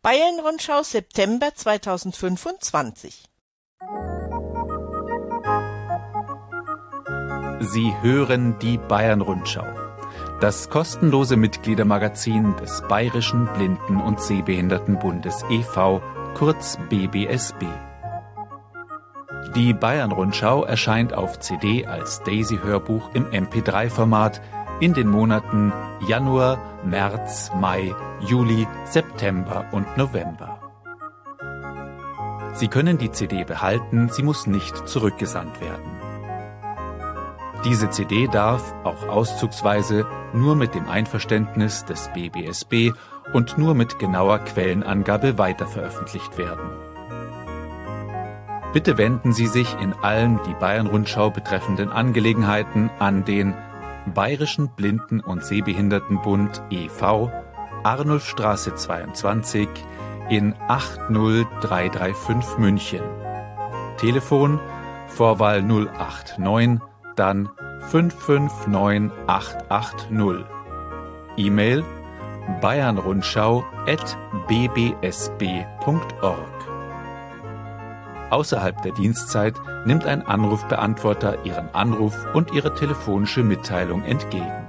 Bayern-Rundschau September 2025. Sie hören die Bayern-Rundschau, das kostenlose Mitgliedermagazin des Bayerischen Blinden- und Sehbehindertenbundes e.V., kurz BBSB. Die Bayern-Rundschau erscheint auf CD als Daisy-Hörbuch im MP3-Format in den Monaten Januar, März, Mai, Juli, September und November. Sie können die CD behalten, sie muss nicht zurückgesandt werden. Diese CD darf, auch auszugsweise, nur mit dem Einverständnis des BBSB und nur mit genauer Quellenangabe weiterveröffentlicht werden. Bitte wenden Sie sich in allen die Bayern-Rundschau betreffenden Angelegenheiten an den Bayerischen Blinden- und Sehbehindertenbund e.V., Arnulfstraße 22 in 80335 München. Telefon Vorwahl 089, dann 559880. E-Mail bayernrundschau@bbsb.org. Außerhalb der Dienstzeit nimmt ein Anrufbeantworter Ihren Anruf und Ihre telefonische Mitteilung entgegen.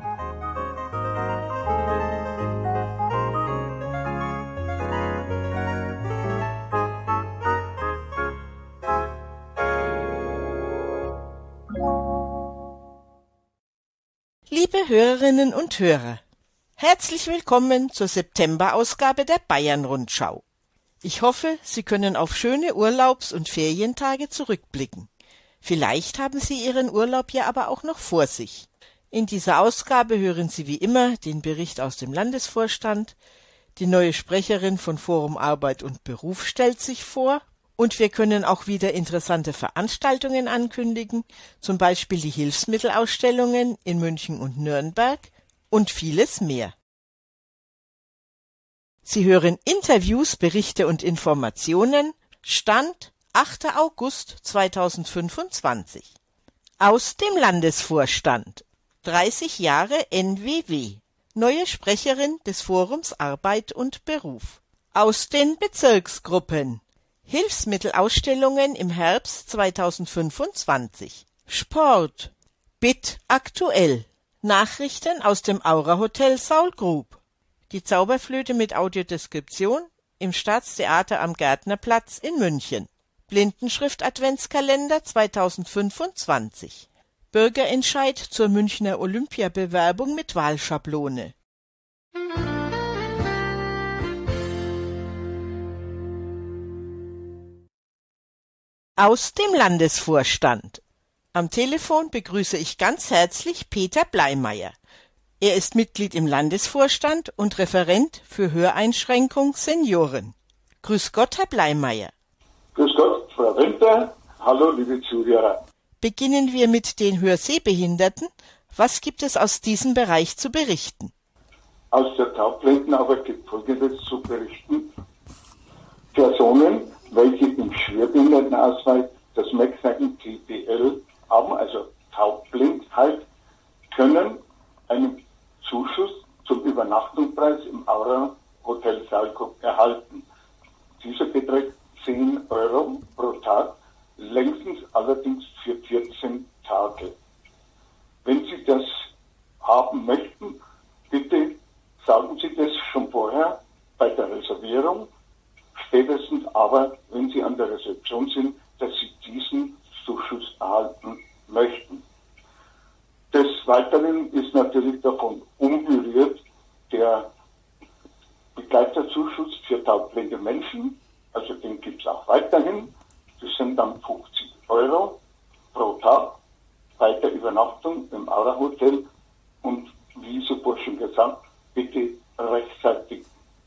Liebe Hörerinnen und Hörer, herzlich willkommen zur September-Ausgabe der Bayern-Rundschau. Ich hoffe, Sie können auf schöne Urlaubs- und Ferientage zurückblicken. Vielleicht haben Sie Ihren Urlaub ja aber auch noch vor sich. In dieser Ausgabe hören Sie wie immer den Bericht aus dem Landesvorstand, die neue Sprecherin von Forum Arbeit und Beruf stellt sich vor und wir können auch wieder interessante Veranstaltungen ankündigen, zum Beispiel die Hilfsmittelausstellungen in München und Nürnberg und vieles mehr. Sie hören Interviews, Berichte und Informationen, Stand 8. August 2025. Aus dem Landesvorstand. 30 Jahre NWW. Neue Sprecherin des Forums Arbeit und Beruf. Aus den Bezirksgruppen. Hilfsmittelausstellungen im Herbst 2025. Sport. BIT aktuell. Nachrichten aus dem Aura Hotel Saulgrub. Die Zauberflöte mit Audiodeskription im Staatstheater am Gärtnerplatz in München. Blindenschrift-Adventskalender 2025. Bürgerentscheid zur Münchner Olympiabewerbung mit Wahlschablone. Aus dem Landesvorstand. Am Telefon begrüße ich ganz herzlich Peter Bleimeyer. Er ist Mitglied im Landesvorstand und Referent für Höreinschränkung Senioren. Grüß Gott, Herr Bleimeyer. Grüß Gott, Frau Winter. Hallo, liebe Zuhörer. Beginnen wir mit den Hörsehbehinderten. Was gibt es aus diesem Bereich zu berichten? Aus der Taubblindenarbeit gibt Folgendes zu berichten. Personen, welche im Schwerbehindertenausweis das Merkzeichen TPL haben, also Taubblindheit, können einen Zuschuss zum Übernachtungspreis im Aura Hotel Saulgrub erhalten. Dieser beträgt 10 Euro pro Tag, längstens allerdings für 14 Tage. Wenn Sie das haben möchten, bitte sagen Sie das schon vorher bei der Reservierung, spätestens aber, wenn Sie an der Rezeption sind, dass Sie diesen Zuschuss erhalten möchten. Des Weiteren ist natürlich davon unberührt der Begleiterzuschuss für taubblinde Menschen, also den gibt es auch weiterhin. Das sind dann 50 Euro pro Tag bei der Übernachtung im Aura Hotel und wie zuvor schon gesagt, bitte rechtzeitig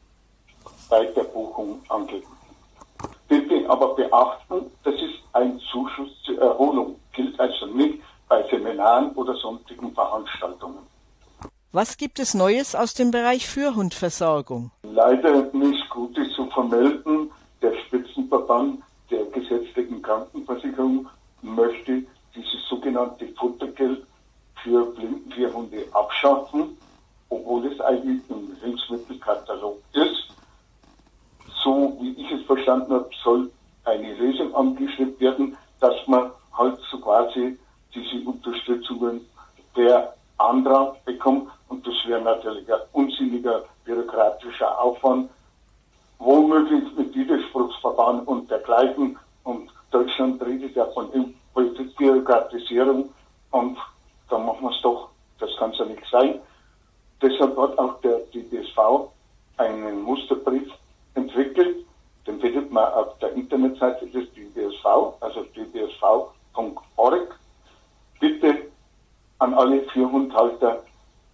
bei der Buchung angeben. Bitte aber beachten, das ist ein Zuschuss zur Erholung, gilt also nicht bei Seminaren oder sonstigen Veranstaltungen. Was gibt es Neues aus dem Bereich Führhundversorgung? Leider nichts Gutes zu vermelden. Der Spitzenverband der gesetzlichen Krankenversicherung möchte dieses sogenannte Futtergeld für Blindenführhunde abschaffen, obwohl es eigentlich im Hilfsmittelkatalog ist. So so wie ich es verstanden habe, soll eine Lösung angestrebt werden, dass man halt so quasi diese Unterstützungen per Antrag bekommt. Und das wäre natürlich ein unsinniger bürokratischer Aufwand, womöglich mit Widerspruchsverfahren und dergleichen. Und Deutschland redet ja von Bürokratisierung und da machen wir es doch. Das kann es ja nicht sein. Deshalb hat auch der DBSV einen Musterbrief entwickelt. Den findet man auf der Internetseite des DBSV, also dbsv.org. Bitte an alle 4-Hundhalter,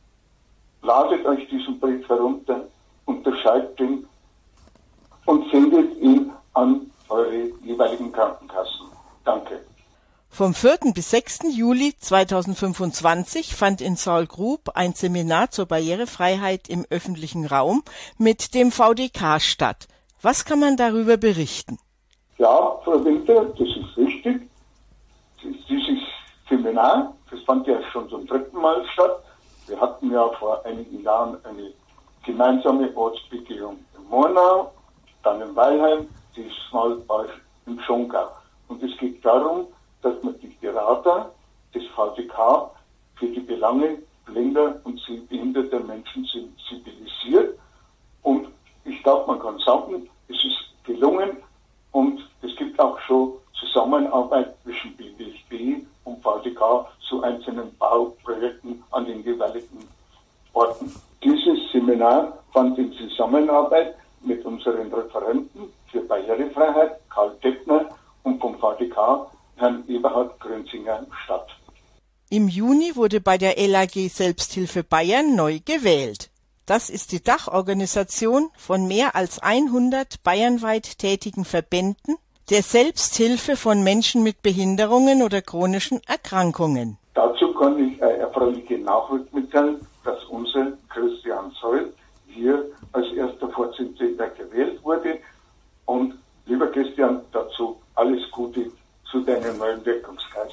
ladet euch diesen Brief herunter, unterschreibt ihn und sendet ihn an eure jeweiligen Krankenkassen. Danke. Vom 4. bis 6. Juli 2025 fand in Saal-Grub ein Seminar zur Barrierefreiheit im öffentlichen Raum mit dem VDK statt. Was kann man darüber berichten? Ja, Frau Winter, das ist richtig. Dieses Seminar, das fand ja schon zum 3. Mal statt. Wir hatten ja vor einigen Jahren eine gemeinsame Ortsbegehung in Murnau, dann in Weilheim, diesmal war ich in Schongau. Und es geht darum, dass man die Berater des VDK für die Belange blinder und sehbehinderter Menschen sensibilisiert. Und ich glaube, man kann sagen, es ist gelungen und es gibt auch schon Zusammenarbeit zwischen BBSB und VDK zu einzelnen Bauprojekten an den jeweiligen Orten. Dieses Seminar fand in Zusammenarbeit mit unseren Referenten für Barrierefreiheit, Karl Deppner, und vom VDK, Herrn Eberhard Grünzinger, statt. Im Juni wurde bei der LAG Selbsthilfe Bayern neu gewählt. Das ist die Dachorganisation von mehr als 100 bayernweit tätigen Verbänden der Selbsthilfe von Menschen mit Behinderungen oder chronischen Erkrankungen. Dazu kann ich erfreuliche Nachricht mitteilen, dass unser Christian Soll hier als erster Vorsitzender gewählt wurde. Und lieber Christian, dazu alles Gute zu deinem neuen Wirkungskreis.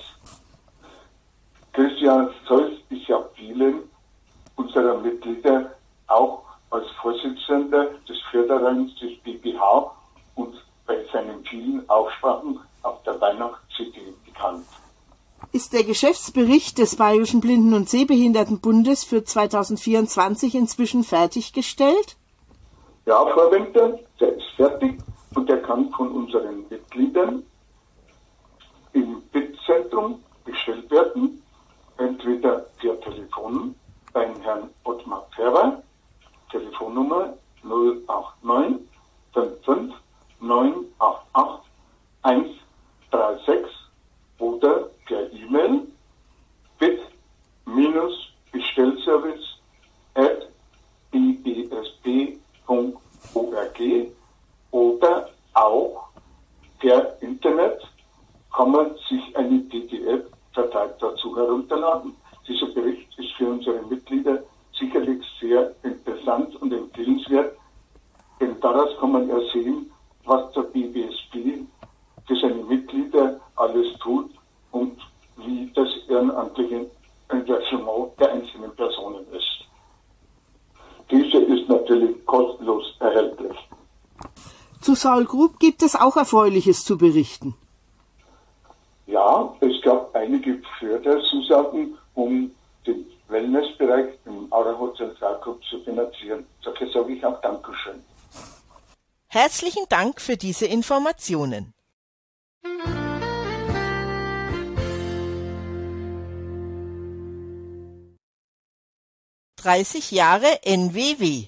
Christian Solz ist ja vielen unserer Mitglieder auch als Vorsitzender des Förderraums des BBH und bei seinen vielen Aufsprachen auf der Weihnachts-CD bekannt. Ist der Geschäftsbericht des Bayerischen Blinden- und Sehbehindertenbundes für 2024 inzwischen fertiggestellt? Ja, Frau Winter, der ist fertig und der kann von unseren Mitgliedern im BIT-Zentrum bestellt werden, entweder per Telefon beim Herrn Ottmar Pferber, Telefonnummer 089 55 988 136 oder per E-Mail bit-bestellservice@bbsb.org oder auch per Internet kann man sich eine PDF-Datei dazu herunterladen. Dieser Bericht ist für unsere Mitglieder sicherlich sehr interessant und empfehlenswert, denn daraus kann man ja sehen, was der BBSB für seine Mitglieder alles tut und wie das ehrenamtliche Engagement der einzelnen Personen ist. Diese ist natürlich kostenlos erhältlich. Zu Saal-Grub gibt es auch Erfreuliches zu berichten. Ja, es gab einige Förderzusagen, um den Wellnessbereich im Aura Hotel Saal-Grub zu finanzieren. Dafür sage ich auch Dankeschön. Herzlichen Dank für diese Informationen. »30 Jahre NWW«.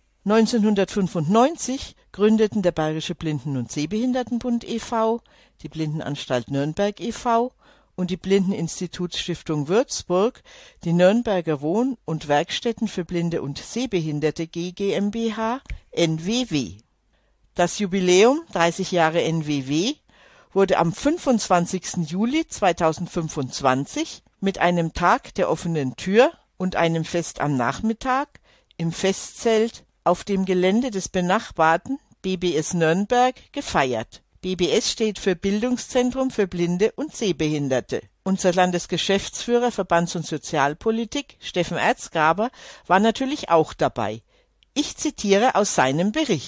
1995 gründeten der Bayerische Blinden- und Sehbehindertenbund e.V., die Blindenanstalt Nürnberg e.V. und die Blindeninstitutsstiftung Würzburg die Nürnberger Wohn- und Werkstätten für Blinde und Sehbehinderte GmbH NWW. Das Jubiläum 30 Jahre NWW wurde am 25. Juli 2025 mit einem Tag der offenen Tür und einem Fest am Nachmittag im Festzelt auf dem Gelände des benachbarten BBS Nürnberg gefeiert. BBS steht für Bildungszentrum für Blinde und Sehbehinderte. Unser Landesgeschäftsführer Verbands- und Sozialpolitik, Steffen Erzgraber, war natürlich auch dabei. Ich zitiere aus seinem Bericht.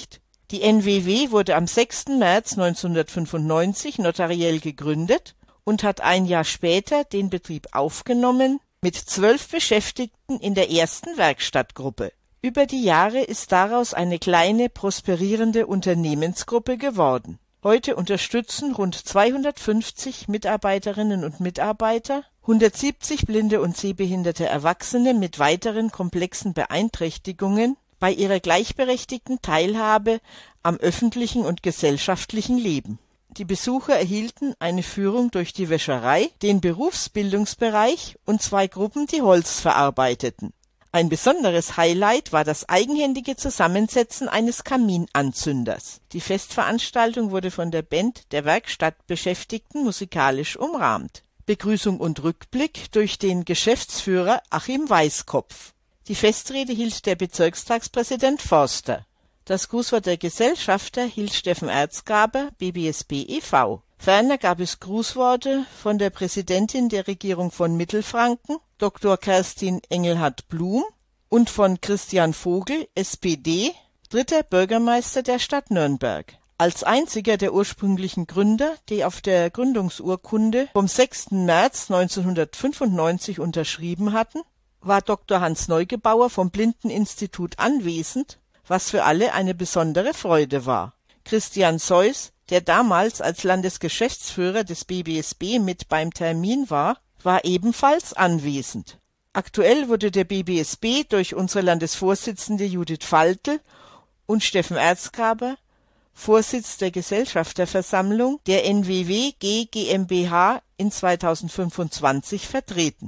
Die NWW wurde am 6. März 1995 notariell gegründet und hat ein Jahr später den Betrieb aufgenommen mit 12 Beschäftigten in der ersten Werkstattgruppe. Über die Jahre ist daraus eine kleine, prosperierende Unternehmensgruppe geworden. Heute unterstützen rund 250 Mitarbeiterinnen und Mitarbeiter 170 blinde und sehbehinderte Erwachsene mit weiteren komplexen Beeinträchtigungen bei ihrer gleichberechtigten Teilhabe am öffentlichen und gesellschaftlichen Leben. Die Besucher erhielten eine Führung durch die Wäscherei, den Berufsbildungsbereich und 2 Gruppen, die Holz verarbeiteten. Ein besonderes Highlight war das eigenhändige Zusammensetzen eines Kaminanzünders. Die Festveranstaltung wurde von der Band der Werkstattbeschäftigten musikalisch umrahmt. Begrüßung und Rückblick durch den Geschäftsführer Achim Weißkopf. Die Festrede hielt der Bezirkstagspräsident Forster. Das Grußwort der Gesellschafter hielt Steffen Erzgaber, BBSB e.V. Ferner gab es Grußworte von der Präsidentin der Regierung von Mittelfranken, Dr. Kerstin Engelhardt-Blum, und von Christian Vogel, SPD, 3. Bürgermeister der Stadt Nürnberg. Als einziger der ursprünglichen Gründer, die auf der Gründungsurkunde vom 6. März 1995 unterschrieben hatten, war Dr. Hans Neugebauer vom Blindeninstitut anwesend, was für alle eine besondere Freude war. Christian Seuss, der damals als Landesgeschäftsführer des BBSB mit beim Termin war ebenfalls anwesend. Aktuell wurde der BBSB durch unsere Landesvorsitzende Judith Faltl und Steffen Erzgaber, Vorsitz der Gesellschafterversammlung der NWW G GmbH in 2025 vertreten.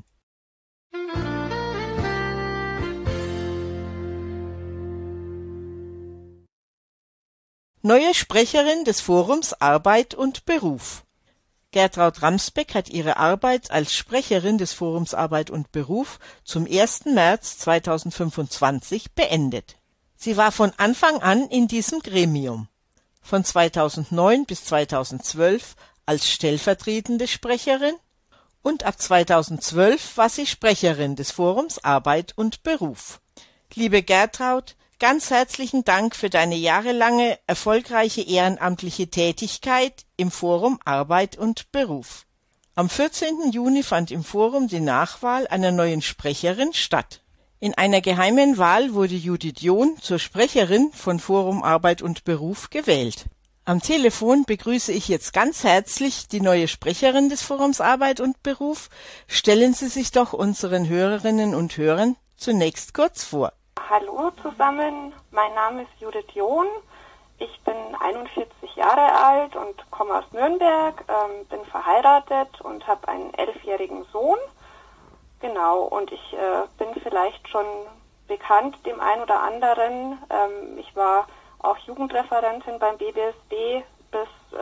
Neue Sprecherin des Forums Arbeit und Beruf. Gertraud Ramsbeck hat ihre Arbeit als Sprecherin des Forums Arbeit und Beruf zum 1. März 2025 beendet. Sie war von Anfang an in diesem Gremium. Von 2009 bis 2012 als stellvertretende Sprecherin und ab 2012 war sie Sprecherin des Forums Arbeit und Beruf. Liebe Gertraud, ganz herzlichen Dank für deine jahrelange erfolgreiche ehrenamtliche Tätigkeit im Forum Arbeit und Beruf. Am 14. Juni fand im Forum die Nachwahl einer neuen Sprecherin statt. In einer geheimen Wahl wurde Judith John zur Sprecherin von Forum Arbeit und Beruf gewählt. Am Telefon begrüße ich jetzt ganz herzlich die neue Sprecherin des Forums Arbeit und Beruf. Stellen Sie sich doch unseren Hörerinnen und Hörern zunächst kurz vor. Hallo zusammen, mein Name ist Judith John, ich bin 41 Jahre alt und komme aus Nürnberg, bin verheiratet und habe einen 11-jährigen Sohn. Genau, und ich bin vielleicht schon bekannt dem einen oder anderen. Ich war auch Jugendreferentin beim BBSB bis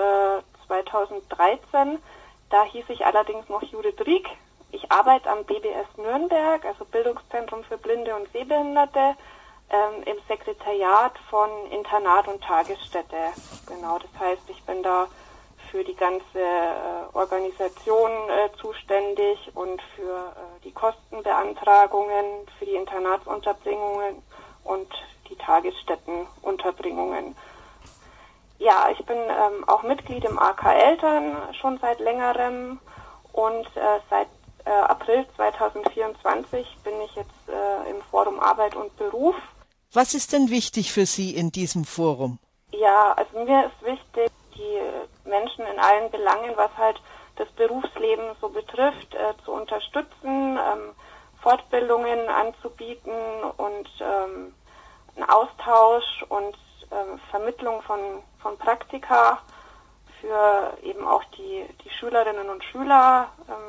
2013. Da hieß ich allerdings noch Judith Rieck. Ich arbeite am BBS Nürnberg, also Bildungszentrum für Blinde und Sehbehinderte, im Sekretariat von Internat und Tagesstätte. Genau, das heißt, ich bin da für die ganze Organisation zuständig und für die Kostenbeantragungen, für die Internatsunterbringungen und die Tagesstättenunterbringungen. Ja, ich bin auch Mitglied im AK Eltern schon seit längerem und seit April 2024 bin ich jetzt im Forum Arbeit und Beruf. Was ist denn wichtig für Sie in diesem Forum? Ja, also mir ist wichtig, die Menschen in allen Belangen, was halt das Berufsleben so betrifft, zu unterstützen, Fortbildungen anzubieten und einen Austausch und Vermittlung von Praktika für eben auch die Schülerinnen und Schüler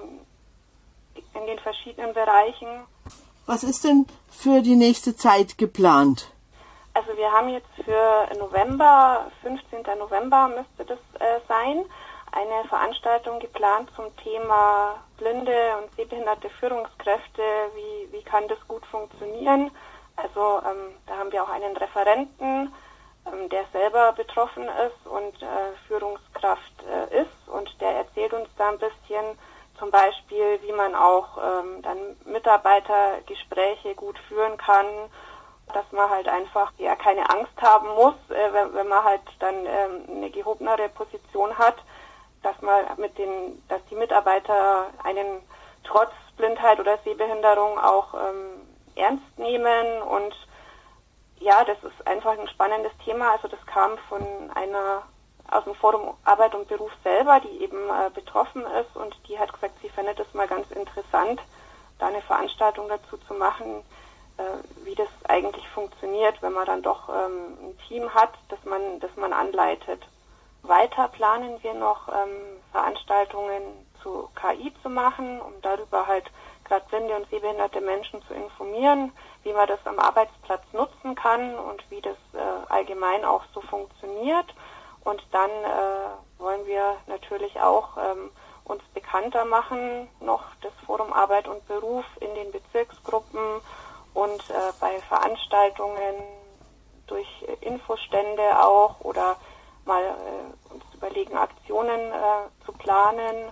in den verschiedenen Bereichen. Was ist denn für die nächste Zeit geplant? Also wir haben jetzt für November, 15. November müsste das sein, eine Veranstaltung geplant zum Thema blinde und sehbehinderte Führungskräfte. Wie kann das gut funktionieren? Also da haben wir auch einen Referenten, der selber betroffen ist und Führungskraft ist, und der erzählt uns da ein bisschen zum Beispiel, wie man auch dann Mitarbeitergespräche gut führen kann dass man halt einfach keine Angst haben muss, wenn man halt dann eine gehobenere Position hat, dass die Mitarbeiter einen trotz Blindheit oder Sehbehinderung auch ernst nehmen. Und ja, das ist einfach ein spannendes Thema. Also das kam von einer aus dem Forum Arbeit und Beruf selber, die eben betroffen ist, und die hat gesagt, sie fände das mal ganz interessant, da eine Veranstaltung dazu zu machen, wie das eigentlich funktioniert, wenn man dann doch ein Team hat, das man anleitet. Weiter planen wir noch Veranstaltungen zu KI zu machen, um darüber halt gerade blinde und sehbehinderte Menschen zu informieren, wie man das am Arbeitsplatz nutzen kann und wie das allgemein auch so funktioniert. Und dann wollen wir natürlich auch uns bekannter machen, noch das Forum Arbeit und Beruf in den Bezirksgruppen und bei Veranstaltungen durch Infostände auch oder mal uns überlegen, Aktionen zu planen.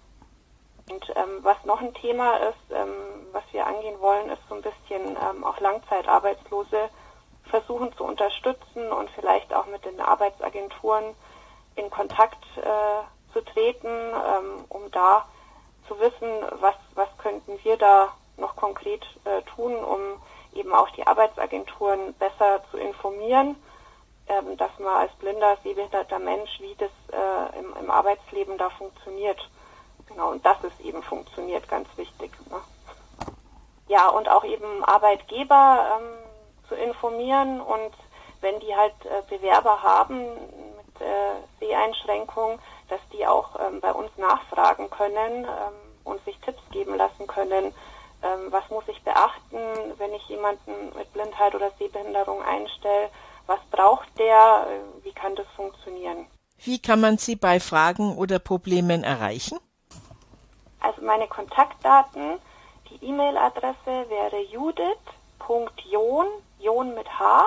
Und was noch ein Thema ist, was wir angehen wollen, ist so ein bisschen auch Langzeitarbeitslose versuchen zu unterstützen und vielleicht auch mit den Arbeitsagenturen in Kontakt zu treten, um da zu wissen, was könnten wir da noch konkret tun, um eben auch die Arbeitsagenturen besser zu informieren, dass man als blinder, sehbehinderter Mensch, wie das im Arbeitsleben da funktioniert. Genau, und dass es eben funktioniert, ganz wichtig. Ne? Ja, und auch eben Arbeitgeber zu informieren, und wenn die halt Bewerber haben mit Seheinschränkung, dass die auch bei uns nachfragen können und sich Tipps geben lassen können, was muss ich beachten, wenn ich jemanden mit Blindheit oder Sehbehinderung einstelle, was braucht der, wie kann das funktionieren. Wie kann man Sie bei Fragen oder Problemen erreichen? Also meine Kontaktdaten, die E-Mail-Adresse wäre judith.john, John mit H,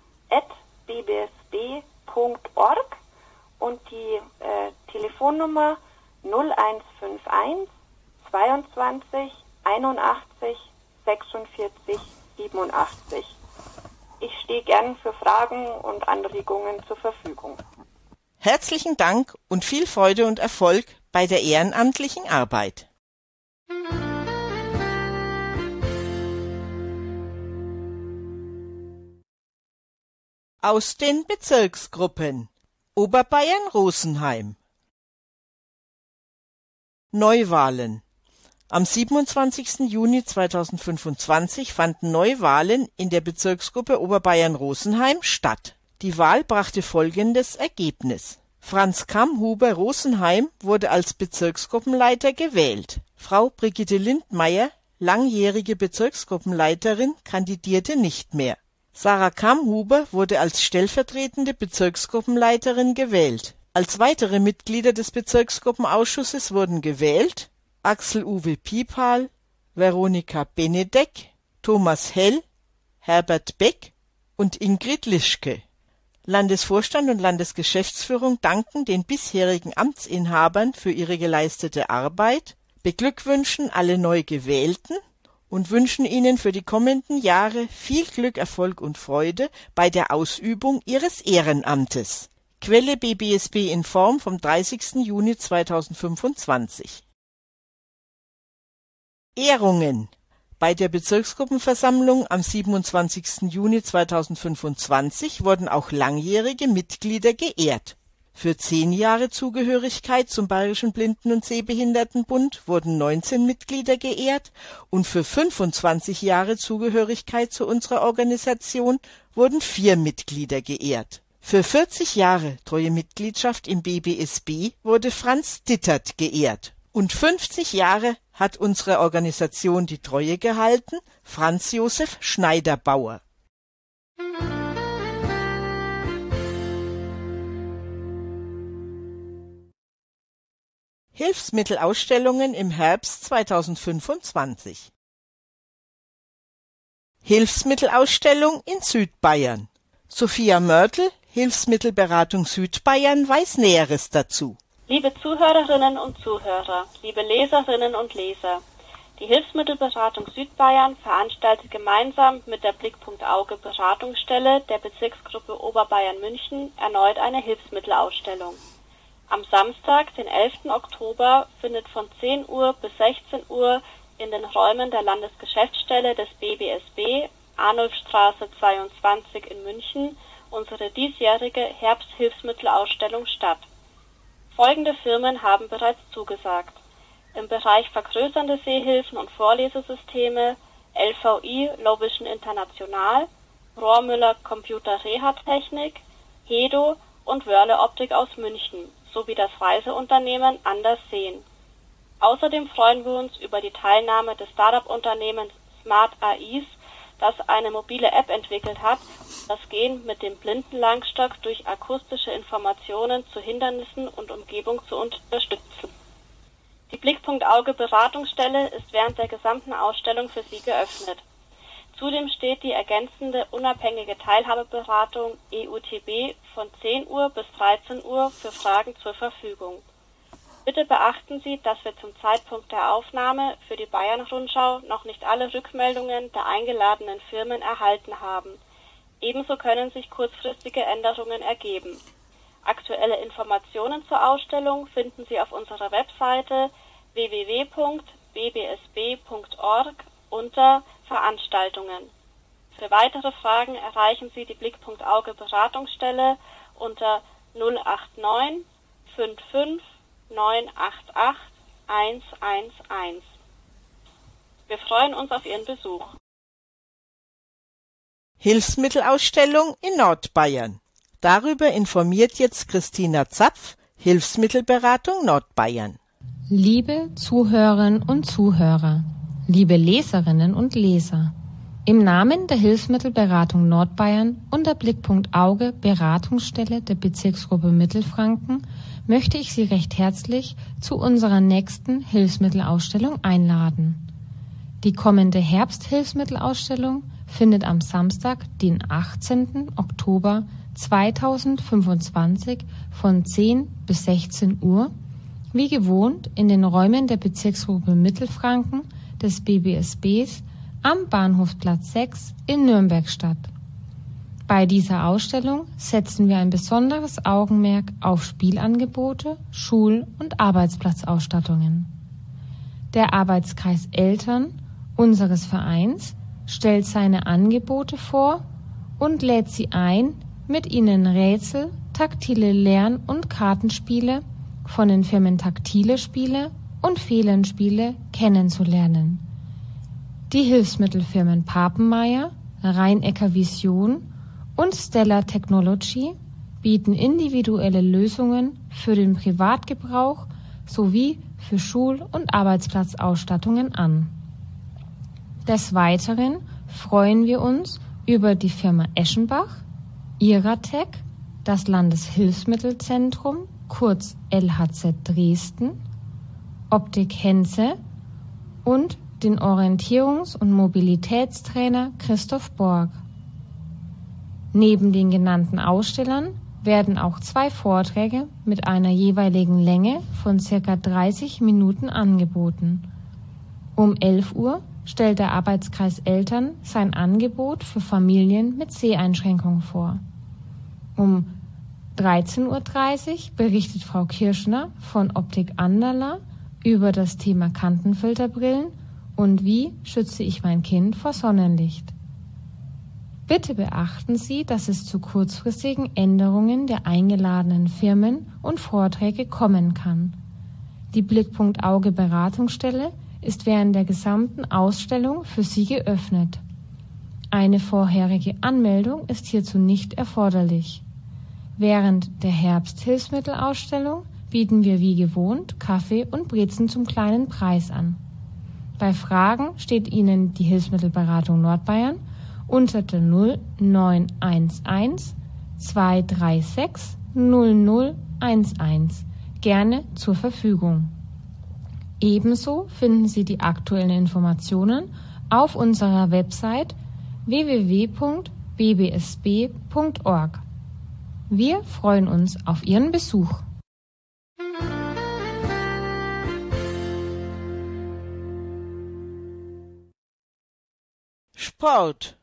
@bbsb.org und die Telefonnummer 0151 22 81 46 87. Ich stehe gern für Fragen und Anregungen zur Verfügung. Herzlichen Dank und viel Freude und Erfolg bei der ehrenamtlichen Arbeit. Aus den Bezirksgruppen Oberbayern Rosenheim. Neuwahlen. Am 27. Juni 2025 fanden Neuwahlen in der Bezirksgruppe Oberbayern Rosenheim statt. Die Wahl brachte folgendes Ergebnis: Franz Kammhuber Rosenheim wurde als Bezirksgruppenleiter gewählt. Frau Brigitte Lindmeier, langjährige Bezirksgruppenleiterin, kandidierte nicht mehr. Sarah Kammhuber wurde als stellvertretende Bezirksgruppenleiterin gewählt. Als weitere Mitglieder des Bezirksgruppenausschusses wurden gewählt Axel-Uwe Piepal, Veronika Benedek, Thomas Hell, Herbert Beck und Ingrid Lischke. Landesvorstand und Landesgeschäftsführung danken den bisherigen Amtsinhabern für ihre geleistete Arbeit, beglückwünschen alle neu Gewählten und wünschen ihnen für die kommenden Jahre viel Glück, Erfolg und Freude bei der Ausübung ihres Ehrenamtes. Quelle BBSB Inform vom 30. Juni 2025. Ehrungen. Bei der Bezirksgruppenversammlung am 27. Juni 2025 wurden auch langjährige Mitglieder geehrt. Für 10 Jahre Zugehörigkeit zum Bayerischen Blinden- und Sehbehindertenbund wurden 19 Mitglieder geehrt und für 25 Jahre Zugehörigkeit zu unserer Organisation wurden 4 Mitglieder geehrt. Für 40 Jahre treue Mitgliedschaft im BBSB wurde Franz Dittert geehrt. Und 50 Jahre hat unsere Organisation die Treue gehalten, Franz Josef Schneider-Bauer. Hilfsmittelausstellungen im Herbst 2025. Hilfsmittelausstellung in Südbayern. Sophia Mörtel, Hilfsmittelberatung Südbayern, weiß Näheres dazu. Liebe Zuhörerinnen und Zuhörer, liebe Leserinnen und Leser, Die Hilfsmittelberatung Südbayern veranstaltet gemeinsam mit der Blickpunkt Auge Beratungsstelle der Bezirksgruppe Oberbayern München erneut eine Hilfsmittelausstellung. Am Samstag, den 11. Oktober, findet von 10 Uhr bis 16 Uhr in den Räumen der Landesgeschäftsstelle des BBSB, Arnulfstraße 22 in München, unsere diesjährige Herbsthilfsmittelausstellung statt. Folgende Firmen haben bereits zugesagt: im Bereich vergrößernde Sehhilfen und Vorlesesysteme LVI Low Vision International, Rohrmüller Computer Reha Technik, Hedo und Wörle Optik aus München sowie das Reiseunternehmen Anders Sehen. Außerdem freuen wir uns über die Teilnahme des Startup-Unternehmens Smart AIs, das eine mobile App entwickelt hat, das Gehen mit dem Blindenlangstock durch akustische Informationen zu Hindernissen und Umgebung zu unterstützen. Die Blickpunkt Auge Beratungsstelle ist während der gesamten Ausstellung für Sie geöffnet. Zudem steht die ergänzende unabhängige Teilhabeberatung EUTB von 10 Uhr bis 13 Uhr für Fragen zur Verfügung. Bitte beachten Sie, dass wir zum Zeitpunkt der Aufnahme für die Bayern-Rundschau noch nicht alle Rückmeldungen der eingeladenen Firmen erhalten haben. Ebenso können sich kurzfristige Änderungen ergeben. Aktuelle Informationen zur Ausstellung finden Sie auf unserer Webseite www.bbsb.org unter Veranstaltungen. Für weitere Fragen erreichen Sie die Blickpunkt Auge Beratungsstelle unter 089 55 988 111. Wir freuen uns auf Ihren Besuch. Hilfsmittelausstellung in Nordbayern. Darüber informiert jetzt Christina Zapf, Hilfsmittelberatung Nordbayern. Liebe Zuhörerinnen und Zuhörer, liebe Leserinnen und Leser, im Namen der Hilfsmittelberatung Nordbayern und der Blickpunkt Auge Beratungsstelle der Bezirksgruppe Mittelfranken möchte ich Sie recht herzlich zu unserer nächsten Hilfsmittelausstellung einladen. Die kommende Herbsthilfsmittelausstellung findet am Samstag, den 18. Oktober 2025 von 10 bis 16 Uhr, wie gewohnt in den Räumen der Bezirksgruppe Mittelfranken des BBSBs am Bahnhofsplatz 6 in Nürnberg statt. Bei dieser Ausstellung setzen wir ein besonderes Augenmerk auf Spielangebote, Schul- und Arbeitsplatzausstattungen. Der Arbeitskreis Eltern unseres Vereins stellt seine Angebote vor und lädt Sie ein, mit ihnen Rätsel, taktile Lern- und Kartenspiele von den Firmen Taktile Spiele und Fehlenspiele kennenzulernen. Die Hilfsmittelfirmen Papenmeier, Rhein-Ecker Vision und Stellar Technology bieten individuelle Lösungen für den Privatgebrauch sowie für Schul- und Arbeitsplatzausstattungen an. Des Weiteren freuen wir uns über die Firma Eschenbach, Iratec, das Landeshilfsmittelzentrum, kurz LHZ Dresden, Optik Henze und den Orientierungs- und Mobilitätstrainer Christoph Borg. Neben den genannten Ausstellern werden auch 2 Vorträge mit einer jeweiligen Länge von ca. 30 Minuten angeboten. Um 11 Uhr stellt der Arbeitskreis Eltern sein Angebot für Familien mit Seheinschränkung vor. Um 13.30 Uhr berichtet Frau Kirschner von Optik Anderla über das Thema Kantenfilterbrillen und wie schütze ich mein Kind vor Sonnenlicht. Bitte beachten Sie, dass es zu kurzfristigen Änderungen der eingeladenen Firmen und Vorträge kommen kann. Die Blickpunkt Auge Beratungsstelle ist während der gesamten Ausstellung für Sie geöffnet. Eine vorherige Anmeldung ist hierzu nicht erforderlich. Während der Herbsthilfsmittelausstellung bieten wir wie gewohnt Kaffee und Brezen zum kleinen Preis an. Bei Fragen steht Ihnen die Hilfsmittelberatung Nordbayern unter der 0911 236 0011 gerne zur Verfügung. Ebenso finden Sie die aktuellen Informationen auf unserer Website www.bbsb.org. Wir freuen uns auf Ihren Besuch. Sport.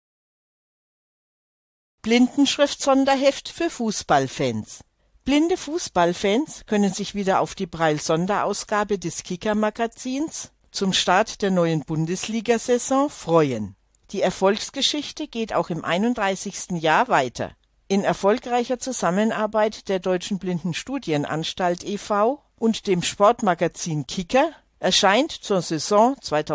Blindenschrift-Sonderheft für Fußballfans. Blinde Fußballfans können sich wieder auf die Braille-Sonderausgabe des Kicker-Magazins zum Start der neuen Bundesliga-Saison freuen. Die Erfolgsgeschichte geht auch im 31. Jahr weiter. In erfolgreicher Zusammenarbeit der Deutschen Blindenstudienanstalt e.V. und dem Sportmagazin Kicker erscheint zur Saison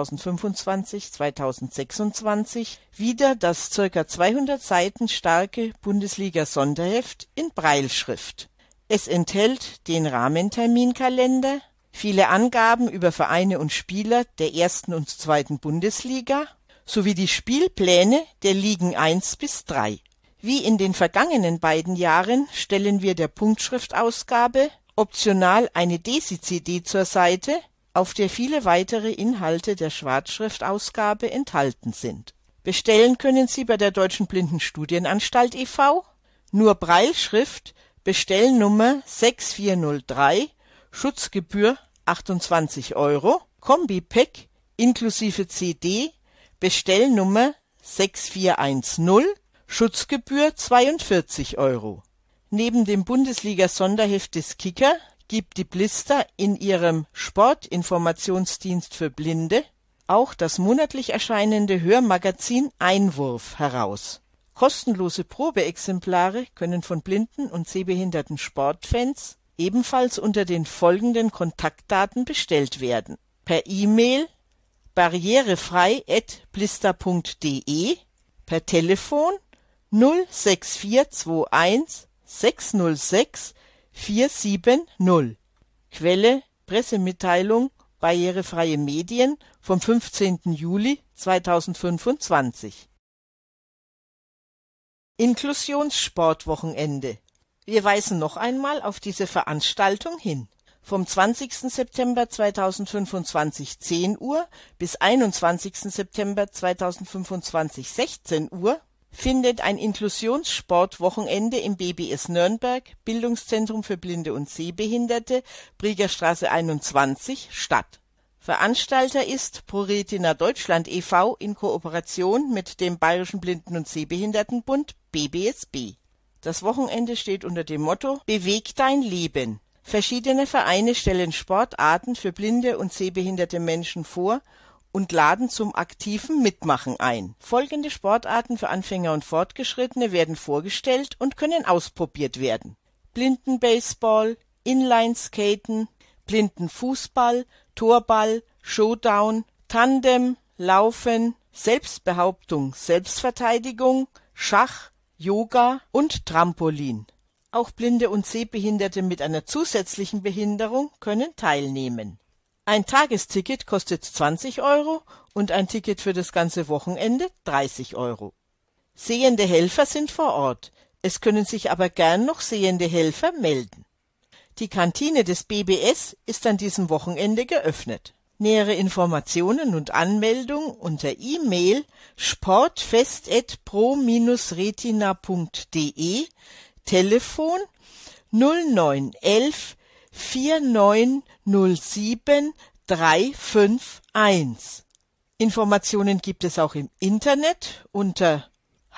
2025/2026 wieder das ca. 200 Seiten starke Bundesliga-Sonderheft in Brailleschrift. Es enthält den Rahmenterminkalender, viele Angaben über Vereine und Spieler der 1. und 2. Bundesliga sowie die Spielpläne der Ligen 1 bis 3. Wie in den vergangenen beiden Jahren stellen wir der Punktschriftausgabe optional eine Desi-CD zur Seite, auf der viele weitere Inhalte der Schwarzschriftausgabe enthalten sind. Bestellen können Sie bei der Deutschen Blindenstudienanstalt e.V. nur Brailleschrift, Bestellnummer 6403, Schutzgebühr 28 €, Kombipack inklusive CD, Bestellnummer 6410, Schutzgebühr 42 €. Neben dem Bundesliga-Sonderheft des Kicker gibt die Blister in ihrem Sportinformationsdienst für Blinde auch das monatlich erscheinende Hörmagazin Einwurf heraus. Kostenlose Probeexemplare können von blinden und sehbehinderten Sportfans ebenfalls unter den folgenden Kontaktdaten bestellt werden: per E-Mail barrierefrei@blister.de, per Telefon 06421 606 470. Quelle: Pressemitteilung Barrierefreie Medien vom 15. Juli 2025. Inklusionssportwochenende. Wir weisen noch einmal auf diese Veranstaltung hin. Vom 20. September 2025 10 Uhr bis 21. September 2025 16 Uhr findet ein Inklusionssportwochenende im BBS Nürnberg, Bildungszentrum für Blinde und Sehbehinderte, Briegerstraße 21, statt. Veranstalter ist ProRetina Deutschland e.V. in Kooperation mit dem Bayerischen Blinden- und Sehbehindertenbund BBSB. Das Wochenende steht unter dem Motto »Beweg dein Leben«. Verschiedene Vereine stellen Sportarten für blinde und sehbehinderte Menschen vor und laden zum aktiven Mitmachen ein. Folgende Sportarten für Anfänger und Fortgeschrittene werden vorgestellt und können ausprobiert werden: Blindenbaseball, Inlineskaten, Blindenfußball, Torball, Showdown, Tandem, Laufen, Selbstbehauptung, Selbstverteidigung, Schach, Yoga und Trampolin. Auch Blinde und Sehbehinderte mit einer zusätzlichen Behinderung können teilnehmen. Ein Tagesticket kostet 20 € und ein Ticket für das ganze Wochenende 30 €. Sehende Helfer sind vor Ort. Es können sich aber gern noch sehende Helfer melden. Die Kantine des BBS ist an diesem Wochenende geöffnet. Nähere Informationen und Anmeldung unter E-Mail sportfest@pro-retina.de, Telefon 0911 4907 351. Informationen gibt es auch im Internet unter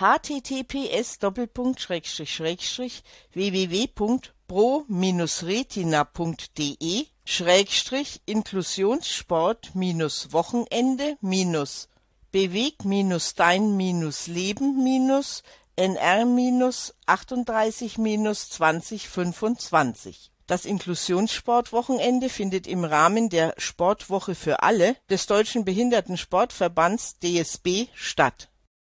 https://www.pro-retina.de /Inklusionssport-Wochenende-Beweg-Dein-Leben-NR-38-2025. Das Inklusionssportwochenende findet im Rahmen der Sportwoche für alle des Deutschen Behindertensportverbands DSB statt.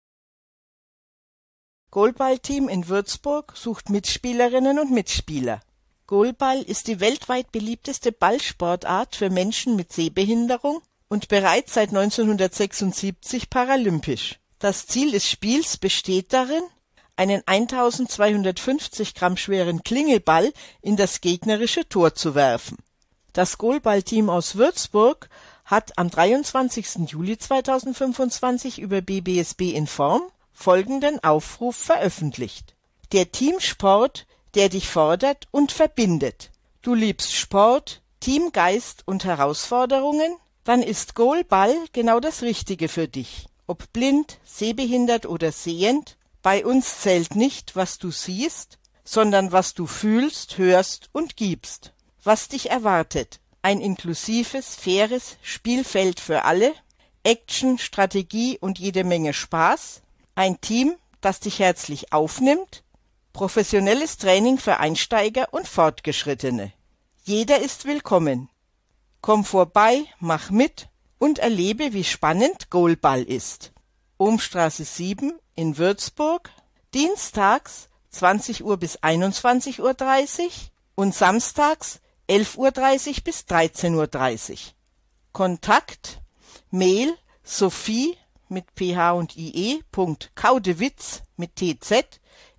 Goalball-Team in Würzburg sucht Mitspielerinnen und Mitspieler. Goalball ist die weltweit beliebteste Ballsportart für Menschen mit Sehbehinderung und bereits seit 1976 paralympisch. Das Ziel des Spiels besteht darin, einen 1250 Gramm schweren Klingelball in das gegnerische Tor zu werfen. Das Goalball-Team aus Würzburg hat am 23. Juli 2025 über BBSB Inform folgenden Aufruf veröffentlicht: Der Teamsport, der dich fordert und verbindet. Du liebst Sport, Teamgeist und Herausforderungen? Dann ist Goalball genau das Richtige für dich. ob blind, sehbehindert oder sehend, bei uns zählt nicht, was du siehst, sondern was du fühlst, hörst und gibst. Was dich erwartet: ein inklusives, faires Spielfeld für alle, Action, Strategie und jede Menge Spaß, ein Team, das dich herzlich aufnimmt, professionelles Training für Einsteiger und Fortgeschrittene. Jeder ist willkommen. Komm vorbei, mach mit und erlebe, wie spannend Goalball ist. Ohmstraße 7 in Würzburg, dienstags 20 Uhr bis 21:30 Uhr und samstags 11:30 Uhr bis 13:30 Uhr. Kontakt: Mail Sophie mit ph und ie.kaudewitz mit tz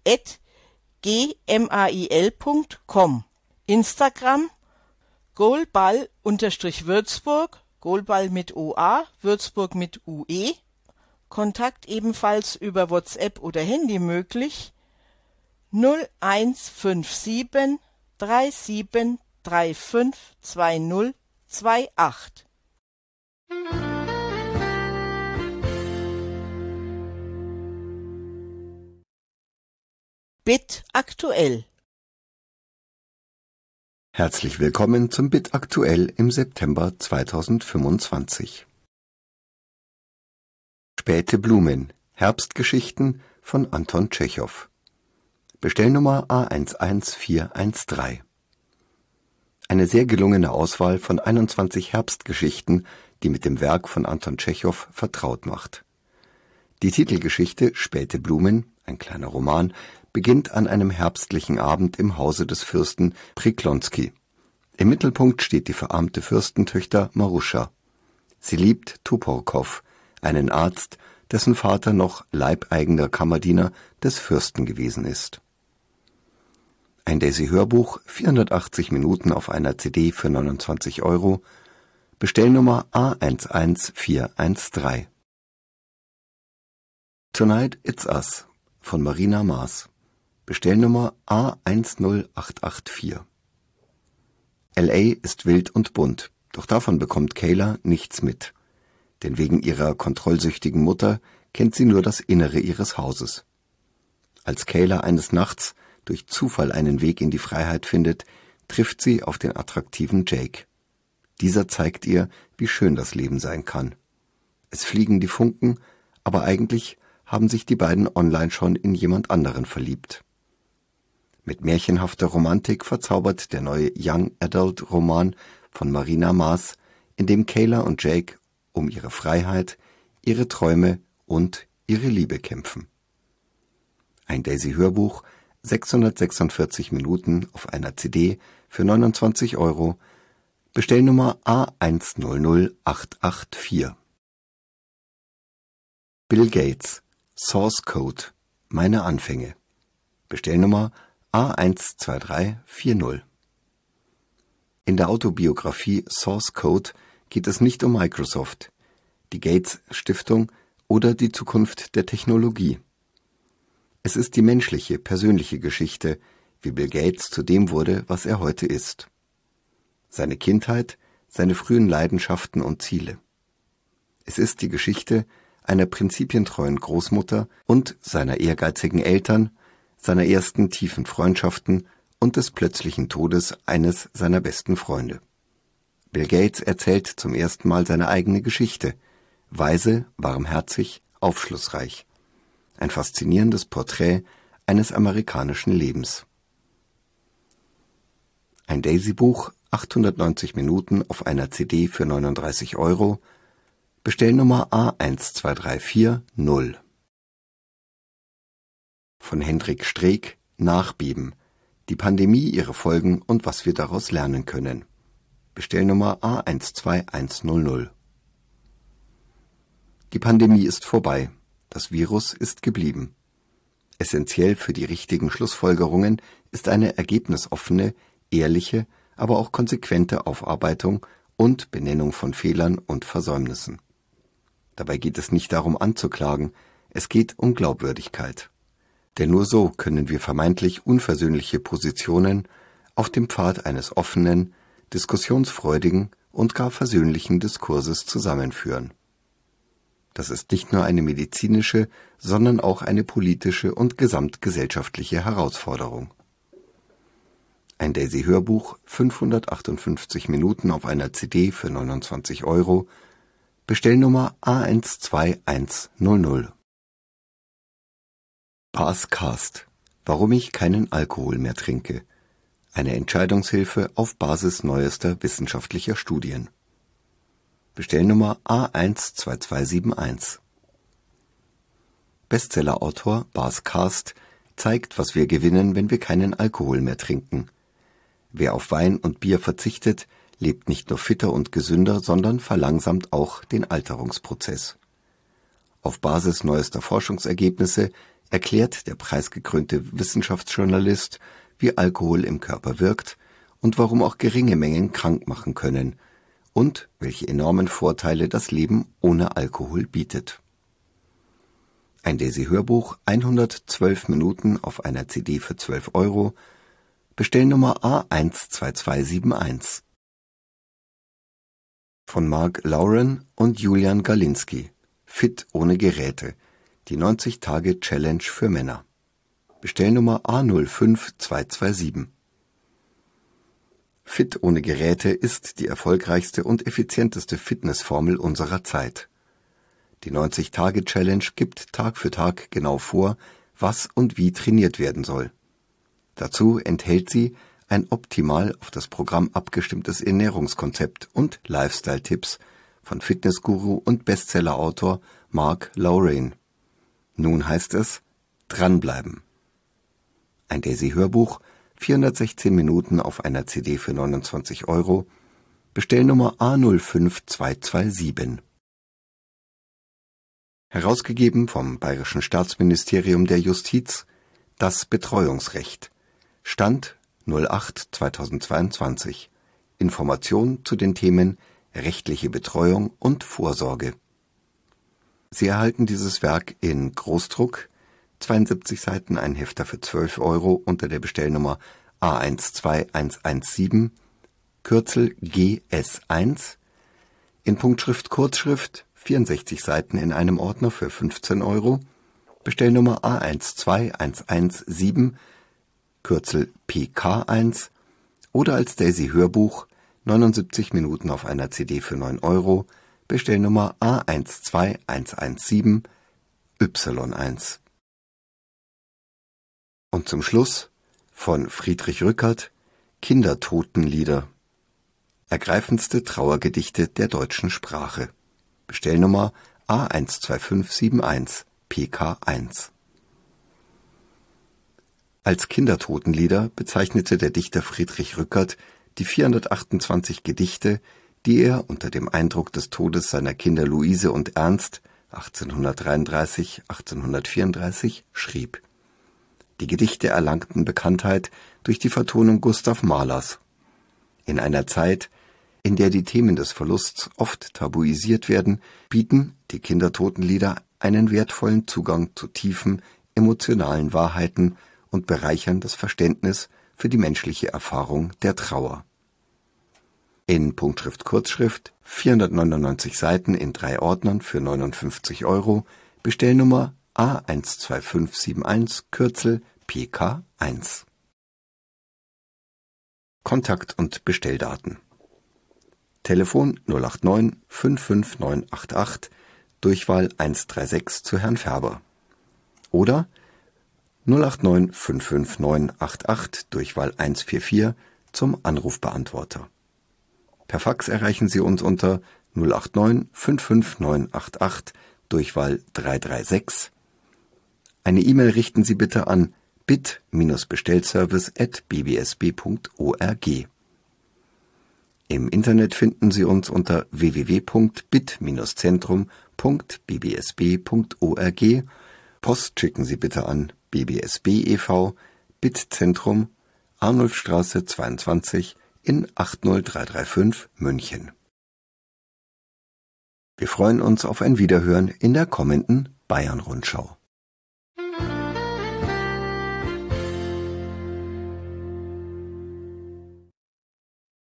@gmail.com. Instagram Goalball_Würzburg, Goalball mit OA, Würzburg mit UE. Kontakt ebenfalls über WhatsApp oder Handy möglich. 0157 3735 2028. BIT aktuell. Herzlich willkommen zum BIT aktuell im September 2025. Späte Blumen, Herbstgeschichten von Anton Tschechow. Bestellnummer A11413. Eine sehr gelungene Auswahl von 21 Herbstgeschichten, die mit dem Werk von Anton Tschechow vertraut macht. Die Titelgeschichte Späte Blumen, ein kleiner Roman, beginnt an einem herbstlichen Abend im Hause des Fürsten Priklonski. Im Mittelpunkt steht die verarmte Fürstentöchter Maruscha. Sie liebt Tuporkow, einen Arzt, dessen Vater noch leibeigener Kammerdiener des Fürsten gewesen ist. Ein Daisy-Hörbuch, 480 Minuten auf einer CD für 29 €, Bestellnummer A11413. Tonight It's Us von Marina Maas, Bestellnummer A10884. L.A. ist wild und bunt, doch davon bekommt Kayla nichts mit. Denn wegen ihrer kontrollsüchtigen Mutter kennt sie nur das Innere ihres Hauses. Als Kayla eines Nachts durch Zufall einen Weg in die Freiheit findet, trifft sie auf den attraktiven Jake. Dieser zeigt ihr, wie schön das Leben sein kann. Es fliegen die Funken, aber eigentlich haben sich die beiden online schon in jemand anderen verliebt. Mit märchenhafter Romantik verzaubert der neue Young Adult Roman von Marina Maas, in dem Kayla und Jake um ihre Freiheit, ihre Träume und ihre Liebe kämpfen. Ein Daisy-Hörbuch, 646 Minuten auf einer CD für 29 €, Bestellnummer A100884. Bill Gates, Source Code, meine Anfänge, Bestellnummer A12340. In der Autobiografie Source Code geht es nicht um Microsoft, die Gates Stiftung oder die Zukunft der Technologie. Es ist die menschliche, persönliche Geschichte, wie Bill Gates zu dem wurde, was er heute ist. Seine Kindheit, seine frühen Leidenschaften und Ziele. Es ist die Geschichte einer prinzipientreuen Großmutter und seiner ehrgeizigen Eltern, seiner ersten tiefen Freundschaften und des plötzlichen Todes eines seiner besten Freunde. Bill Gates erzählt zum ersten Mal seine eigene Geschichte, weise, warmherzig, aufschlussreich. Ein faszinierendes Porträt eines amerikanischen Lebens. Ein Daisy-Buch, 890 Minuten auf einer CD für 39 €, Bestellnummer A12340. Von Hendrik Streeck, Nachbeben, die Pandemie, ihre Folgen und was wir daraus lernen können. Bestellnummer A12100. Die Pandemie ist vorbei, das Virus ist geblieben. Essentiell für die richtigen Schlussfolgerungen ist eine ergebnisoffene, ehrliche, aber auch konsequente Aufarbeitung und Benennung von Fehlern und Versäumnissen. Dabei geht es nicht darum anzuklagen, es geht um Glaubwürdigkeit. Denn nur so können wir vermeintlich unversöhnliche Positionen auf dem Pfad eines offenen, diskussionsfreudigen und gar versöhnlichen Diskurses zusammenführen. Das ist nicht nur eine medizinische, sondern auch eine politische und gesamtgesellschaftliche Herausforderung. Ein Daisy-Hörbuch, 558 Minuten auf einer CD für 29 €, Bestellnummer A12100. Bas Cast. Warum ich keinen Alkohol mehr trinke. Eine Entscheidungshilfe auf Basis neuester wissenschaftlicher Studien. Bestellnummer A12271. Bestsellerautor Bas Cast zeigt, was wir gewinnen, wenn wir keinen Alkohol mehr trinken. Wer auf Wein und Bier verzichtet, lebt nicht nur fitter und gesünder, sondern verlangsamt auch den Alterungsprozess. Auf Basis neuester Forschungsergebnisse erklärt der preisgekrönte Wissenschaftsjournalist, wie Alkohol im Körper wirkt und warum auch geringe Mengen krank machen können und welche enormen Vorteile das Leben ohne Alkohol bietet. Ein Daisy-Hörbuch, 112 Minuten auf einer CD für 12 €, Bestellnummer A12271. Von Mark Lauren und Julian Galinski. Fit ohne Geräte. Die 90-Tage-Challenge für Männer. Bestellnummer A05227. Fit ohne Geräte ist die erfolgreichste und effizienteste Fitnessformel unserer Zeit. Die 90-Tage-Challenge gibt Tag für Tag genau vor, was und wie trainiert werden soll. Dazu enthält sie ein optimal auf das Programm abgestimmtes Ernährungskonzept und Lifestyle-Tipps von Fitnessguru und Bestsellerautor Mark Lauren. Nun heißt es, dranbleiben. Ein Daisy-Hörbuch, 416 Minuten auf einer CD für 29 €, Bestellnummer A05227. Herausgegeben vom Bayerischen Staatsministerium der Justiz, das Betreuungsrecht. Stand 08/2022. Information zu den Themen rechtliche Betreuung und Vorsorge. Sie erhalten dieses Werk in Großdruck, 72 Seiten, ein Hefter für 12 € unter der Bestellnummer A12117, Kürzel GS1, in Punktschrift Kurzschrift, 64 Seiten in einem Ordner für 15 €, Bestellnummer A12117, Kürzel PK1, oder als Daisy-Hörbuch, 79 Minuten auf einer CD für 9 €, Bestellnummer A12117, Y1. Und zum Schluss von Friedrich Rückert, Kindertotenlieder. Ergreifendste Trauergedichte der deutschen Sprache. Bestellnummer A12571, PK1. Als Kindertotenlieder bezeichnete der Dichter Friedrich Rückert die 428 Gedichte, die er unter dem Eindruck des Todes seiner Kinder Luise und Ernst 1833/1834 schrieb. Die Gedichte erlangten Bekanntheit durch die Vertonung Gustav Mahlers. In einer Zeit, in der die Themen des Verlusts oft tabuisiert werden, bieten die Kindertotenlieder einen wertvollen Zugang zu tiefen, emotionalen Wahrheiten und bereichern das Verständnis für die menschliche Erfahrung der Trauer. In Punktschrift Kurzschrift, 499 Seiten in 3 Ordnern für 59 €, Bestellnummer A12571, Kürzel PK1. Kontakt- und Bestelldaten. Telefon 089 55988, Durchwahl 136 zu Herrn Färber. Oder 089 55988, Durchwahl 144 zum Anrufbeantworter. Per Fax erreichen Sie uns unter 089 55988, Durchwahl 336. Eine E-Mail richten Sie bitte an bit-bestellservice@bbsb.org. Im Internet finden Sie uns unter www.bit-zentrum.bbsb.org. Post schicken Sie bitte an BBSB e.V., Bitzentrum, Arnulfstraße 22 in 80335 München. Wir freuen uns auf ein Wiederhören in der kommenden Bayern-Rundschau.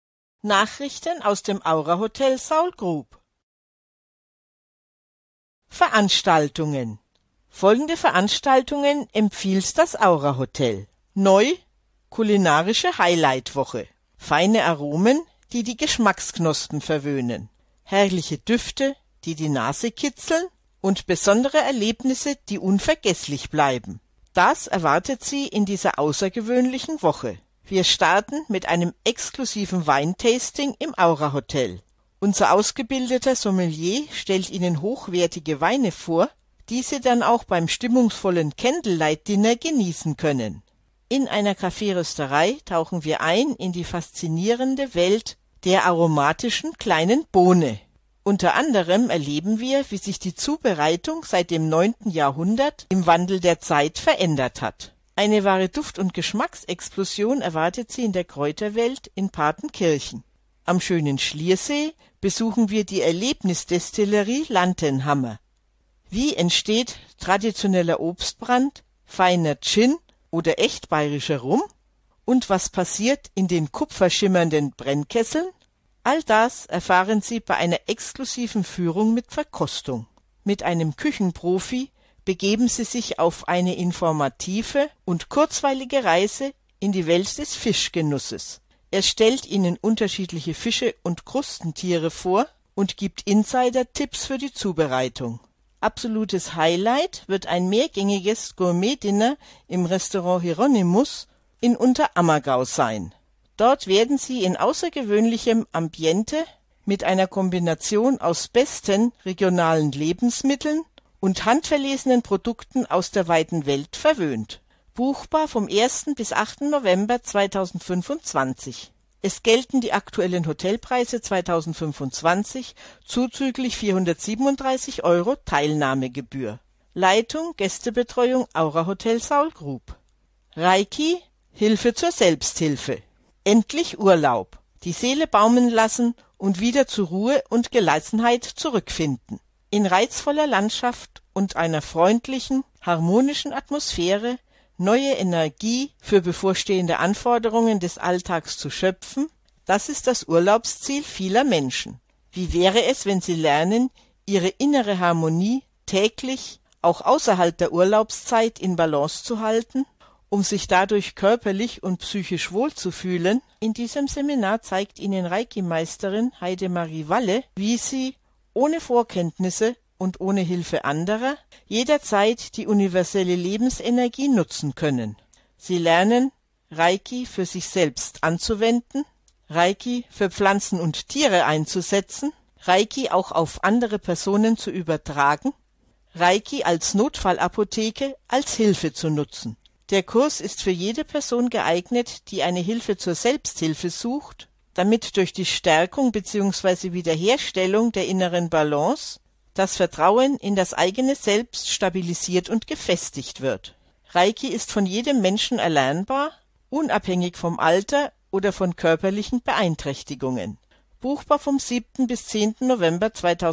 Nachrichten aus dem Aura Hotel Saulgrub. Veranstaltungen. Folgende Veranstaltungen empfiehlt das Aura Hotel. Neu: kulinarische Highlight-Woche. Feine Aromen, die die Geschmacksknospen verwöhnen. Herrliche Düfte, die die Nase kitzeln. Und besondere Erlebnisse, die unvergesslich bleiben. Das erwartet Sie in dieser außergewöhnlichen Woche. Wir starten mit einem exklusiven Weintasting im Aura Hotel. Unser ausgebildeter Sommelier stellt Ihnen hochwertige Weine vor, die Sie dann auch beim stimmungsvollen Candlelight-Dinner genießen können. In einer Kaffeerösterei tauchen wir ein in die faszinierende Welt der aromatischen kleinen Bohne. Unter anderem erleben wir, wie sich die Zubereitung seit dem 9. Jahrhundert im Wandel der Zeit verändert hat. Eine wahre Duft- und Geschmacksexplosion erwartet Sie in der Kräuterwelt in Partenkirchen. Am schönen Schliersee besuchen wir die Erlebnisdestillerie Lantenhammer. Wie entsteht traditioneller Obstbrand, feiner Gin oder echt bayerischer Rum? Und was passiert in den kupferschimmernden Brennkesseln? All das erfahren Sie bei einer exklusiven Führung mit Verkostung. Mit einem Küchenprofi begeben Sie sich auf eine informative und kurzweilige Reise in die Welt des Fischgenusses. Er stellt Ihnen unterschiedliche Fische und Krustentiere vor und gibt Insider-Tipps für die Zubereitung. Absolutes Highlight wird ein mehrgängiges Gourmet-Dinner im Restaurant Hieronymus in Unterammergau sein. Dort werden Sie in außergewöhnlichem Ambiente mit einer Kombination aus besten regionalen Lebensmitteln und handverlesenen Produkten aus der weiten Welt verwöhnt. Buchbar vom 1. bis 8. November 2025. Es gelten die aktuellen Hotelpreise 2025 zuzüglich 437 € Teilnahmegebühr. Leitung Gästebetreuung Aura Hotel Saul Group. Reiki, Hilfe zur Selbsthilfe. Endlich Urlaub, die Seele baumeln lassen und wieder zur Ruhe und Gelassenheit zurückfinden. In reizvoller Landschaft und einer freundlichen, harmonischen Atmosphäre neue Energie für bevorstehende Anforderungen des Alltags zu schöpfen, das ist das Urlaubsziel vieler Menschen. Wie wäre es, wenn Sie lernen, Ihre innere Harmonie täglich, auch außerhalb der Urlaubszeit, in Balance zu halten? Um sich dadurch körperlich und psychisch wohlzufühlen? In diesem Seminar zeigt Ihnen Reiki-Meisterin Heidemarie Walle, wie Sie ohne Vorkenntnisse und ohne Hilfe anderer jederzeit die universelle Lebensenergie nutzen können. Sie lernen, Reiki für sich selbst anzuwenden, Reiki für Pflanzen und Tiere einzusetzen, Reiki auch auf andere Personen zu übertragen, Reiki als Notfallapotheke als Hilfe zu nutzen. Der Kurs ist für jede Person geeignet, die eine Hilfe zur Selbsthilfe sucht, damit durch die Stärkung bzw. Wiederherstellung der inneren Balance das Vertrauen in das eigene Selbst stabilisiert und gefestigt wird. Reiki ist von jedem Menschen erlernbar, unabhängig vom Alter oder von körperlichen Beeinträchtigungen. Buchbar vom 7. bis 10. November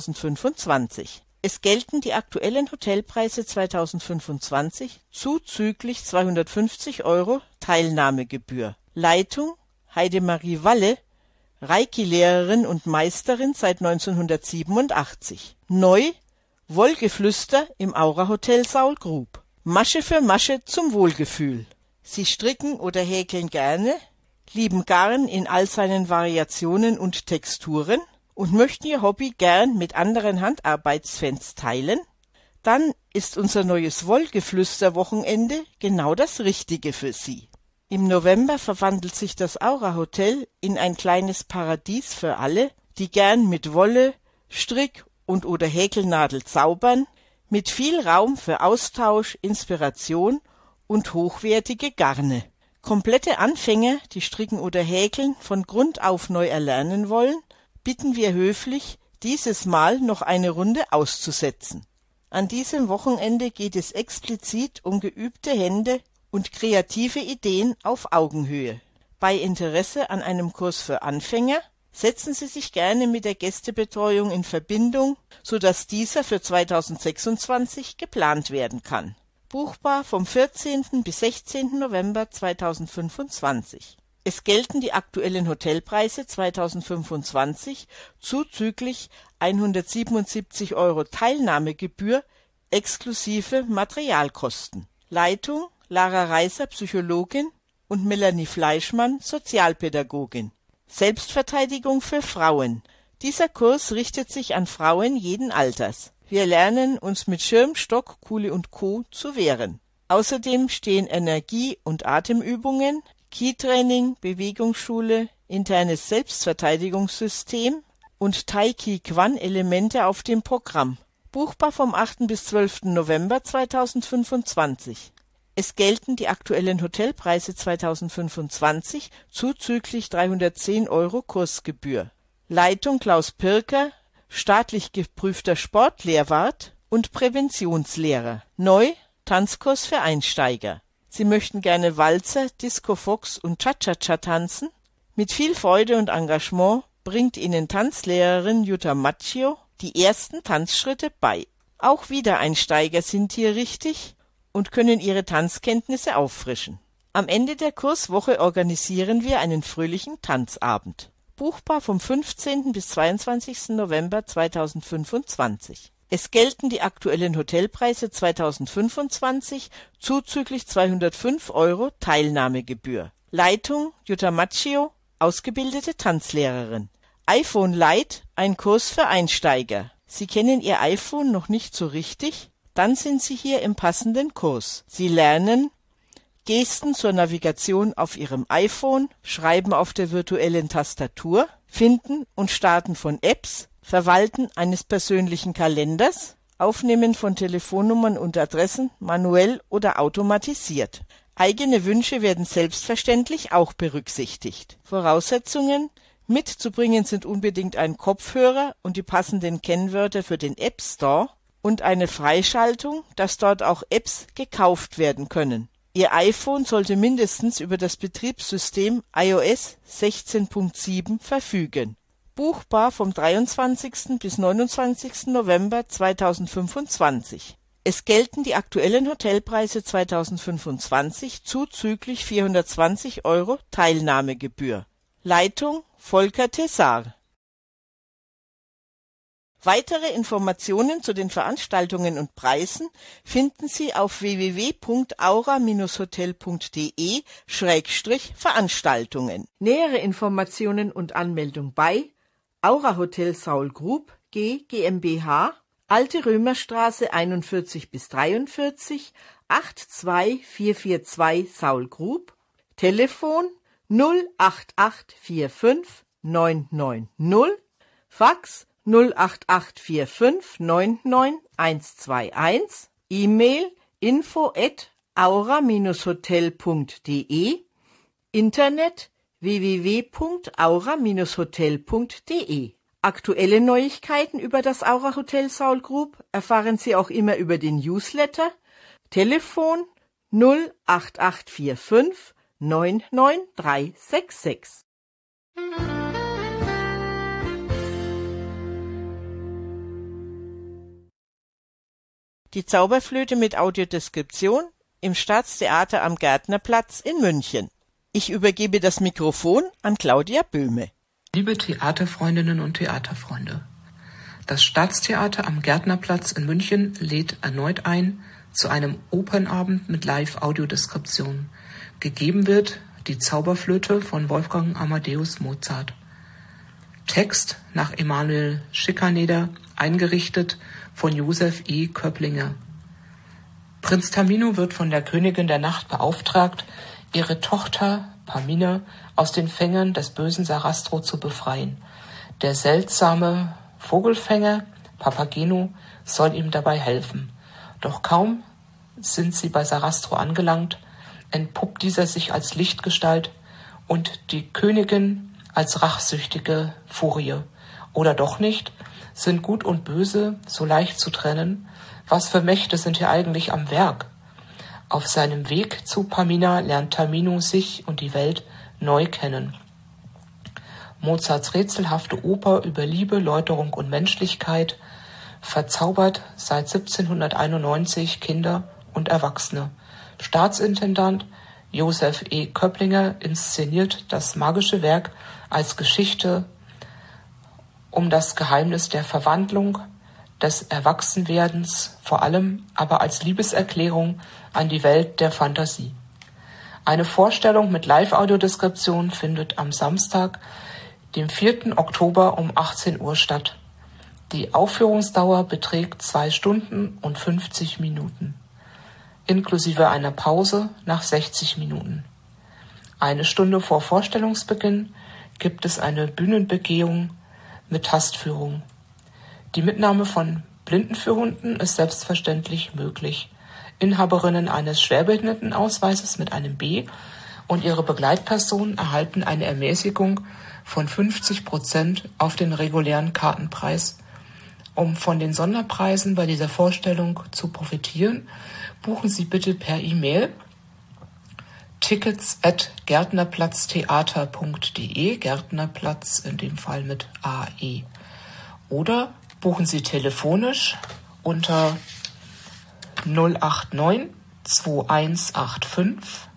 2025. Es gelten die aktuellen Hotelpreise 2025 zuzüglich 250 € Teilnahmegebühr. Leitung Heidemarie Walle, Reiki-Lehrerin und Meisterin seit 1987. Neu Wollgeflüster im Aura Hotel Saul Group. Masche für Masche zum Wohlgefühl. Sie stricken oder häkeln gerne, lieben Garn in all seinen Variationen und Texturen und möchten ihr Hobby gern mit anderen Handarbeitsfans teilen? Dann ist unser neues Wollgeflüster-Wochenende genau das Richtige für Sie. Im November verwandelt sich das Aura Hotel in ein kleines Paradies für alle, die gern mit Wolle, Strick und oder Häkelnadel zaubern, mit viel Raum für Austausch, Inspiration und hochwertige Garne. Komplette Anfänger, die stricken oder häkeln von Grund auf neu erlernen wollen, bitten wir höflich, dieses Mal noch eine Runde auszusetzen. An diesem Wochenende geht es explizit um geübte Hände und kreative Ideen auf Augenhöhe. Bei Interesse an einem Kurs für Anfänger setzen Sie sich gerne mit der Gästebetreuung in Verbindung, sodass dieser für 2026 geplant werden kann. Buchbar vom 14. bis 16. November 2025. Es gelten die aktuellen Hotelpreise 2025 zuzüglich 177 € Teilnahmegebühr exklusive Materialkosten. Leitung Lara Reiser, Psychologin, und Melanie Fleischmann, Sozialpädagogin. Selbstverteidigung für Frauen. Dieser Kurs richtet sich an Frauen jeden Alters. Wir lernen, uns mit Schirm, Stock, Kuhle und Co. zu wehren. Außerdem stehen Energie- und Atemübungen, Ki-Training, Bewegungsschule, internes Selbstverteidigungssystem und Tai-Chi-Quan-Elemente auf dem Programm. Buchbar vom 8. bis 12. November 2025. Es gelten die aktuellen Hotelpreise 2025 zuzüglich 310 € Kursgebühr. Leitung Klaus Pirker, staatlich geprüfter Sportlehrwart und Präventionslehrer. Neu Tanzkurs für Einsteiger. Sie möchten gerne Walzer, Disco Fox und Cha-Cha-Cha tanzen? Mit viel Freude und Engagement bringt Ihnen Tanzlehrerin Jutta Macchio die ersten Tanzschritte bei. Auch Wiedereinsteiger sind hier richtig und können ihre Tanzkenntnisse auffrischen. Am Ende der Kurswoche organisieren wir einen fröhlichen Tanzabend. Buchbar vom 15. bis 22. November 2025. Es gelten die aktuellen Hotelpreise 2025 zuzüglich 205 € Teilnahmegebühr. Leitung Jutta Macchio, ausgebildete Tanzlehrerin. iPhone Lite, ein Kurs für Einsteiger. Sie kennen Ihr iPhone noch nicht so richtig? Dann sind Sie hier im passenden Kurs. Sie lernen Gesten zur Navigation auf Ihrem iPhone, Schreiben auf der virtuellen Tastatur, Finden und Starten von Apps, Verwalten eines persönlichen Kalenders, Aufnehmen von Telefonnummern und Adressen, manuell oder automatisiert. Eigene Wünsche werden selbstverständlich auch berücksichtigt. Voraussetzungen mitzubringen sind unbedingt ein Kopfhörer und die passenden Kennwörter für den App Store und eine Freischaltung, dass dort auch Apps gekauft werden können. Ihr iPhone sollte mindestens über das Betriebssystem iOS 16.7 verfügen. Buchbar vom 23. bis 29. November 2025. Es gelten die aktuellen Hotelpreise 2025 zuzüglich 420 € Teilnahmegebühr. Leitung Volker Tessar. Weitere Informationen zu den Veranstaltungen und Preisen finden Sie auf www.aura-hotel.de/Veranstaltungen. Nähere Informationen und Anmeldung bei Aura Hotel Saul Group G GmbH, Alte Römerstraße 41 bis 43 82442 Saul Group, Telefon 08845 990, Fax 08845 E-Mail info@aura-hotel.de, Internet www.aura-hotel.de. Aktuelle Neuigkeiten über das Aura Hotel Saul Group erfahren Sie auch immer über den Newsletter. Telefon 08845 99366. Die Zauberflöte mit Audiodeskription im Staatstheater am Gärtnerplatz in München. Ich übergebe das Mikrofon an Claudia Böhme. Liebe Theaterfreundinnen und Theaterfreunde, das Staatstheater am Gärtnerplatz in München lädt erneut ein zu einem Opernabend mit Live-Audiodeskription. Gegeben wird die Zauberflöte von Wolfgang Amadeus Mozart. Text nach Emanuel Schikaneder, eingerichtet von Josef E. Köpplinger. Prinz Tamino wird von der Königin der Nacht beauftragt, ihre Tochter Pamina aus den Fängen des bösen Sarastro zu befreien. Der seltsame Vogelfänger Papageno soll ihm dabei helfen. Doch kaum sind sie bei Sarastro angelangt, entpuppt dieser sich als Lichtgestalt und die Königin als rachsüchtige Furie. Oder doch nicht? Sind Gut und Böse so leicht zu trennen? Was für Mächte sind hier eigentlich am Werk? Auf seinem Weg zu Pamina lernt Tamino sich und die Welt neu kennen. Mozarts rätselhafte Oper über Liebe, Läuterung und Menschlichkeit verzaubert seit 1791 Kinder und Erwachsene. Staatsintendant Josef E. Köpplinger inszeniert das magische Werk als Geschichte um das Geheimnis der Verwandlung, des Erwachsenwerdens, vor allem aber als Liebeserklärung an die Welt der Fantasie. Eine Vorstellung mit Live-Audiodeskription findet am Samstag, dem 4. Oktober um 18 Uhr statt. Die Aufführungsdauer beträgt 2 Stunden und 50 Minuten, inklusive einer Pause nach 60 Minuten. 1 Stunde vor Vorstellungsbeginn gibt es eine Bühnenbegehung mit Tastführung. Die Mitnahme von Blindenführhunden ist selbstverständlich möglich. Inhaberinnen eines Schwerbehindertenausweises mit einem B und ihre Begleitpersonen erhalten eine Ermäßigung von 50% auf den regulären Kartenpreis. Um von den Sonderpreisen bei dieser Vorstellung zu profitieren, buchen Sie bitte per E-Mail tickets@gärtnerplatztheater.de, Gärtnerplatz in dem Fall mit AE. Oder buchen Sie telefonisch unter 089 2185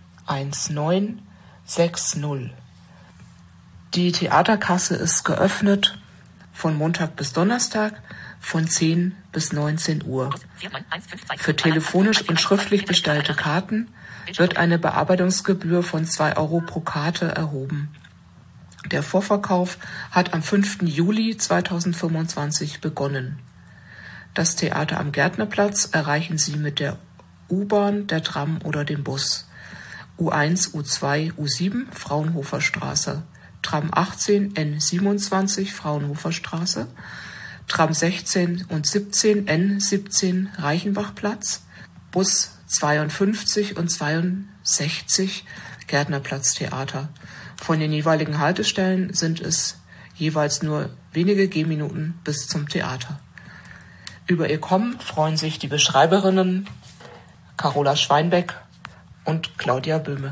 1960. Die Theaterkasse ist geöffnet von Montag bis Donnerstag von 10 bis 19 Uhr. Für telefonisch und schriftlich bestellte Karten wird eine Bearbeitungsgebühr von 2 € pro Karte erhoben. Der Vorverkauf hat am 5. Juli 2025 begonnen. Das Theater am Gärtnerplatz erreichen Sie mit der U-Bahn, der Tram oder dem Bus. U1, U2, U7 Fraunhofer Straße, Tram 18 N27 Fraunhofer Straße, Tram 16 und 17 N17 Reichenbachplatz, Bus 52 und 62 Gärtnerplatz Theater. Von den jeweiligen Haltestellen sind es jeweils nur wenige Gehminuten bis zum Theater. Über ihr Kommen freuen sich die Beschreiberinnen Carola Schweinbeck und Claudia Böhme.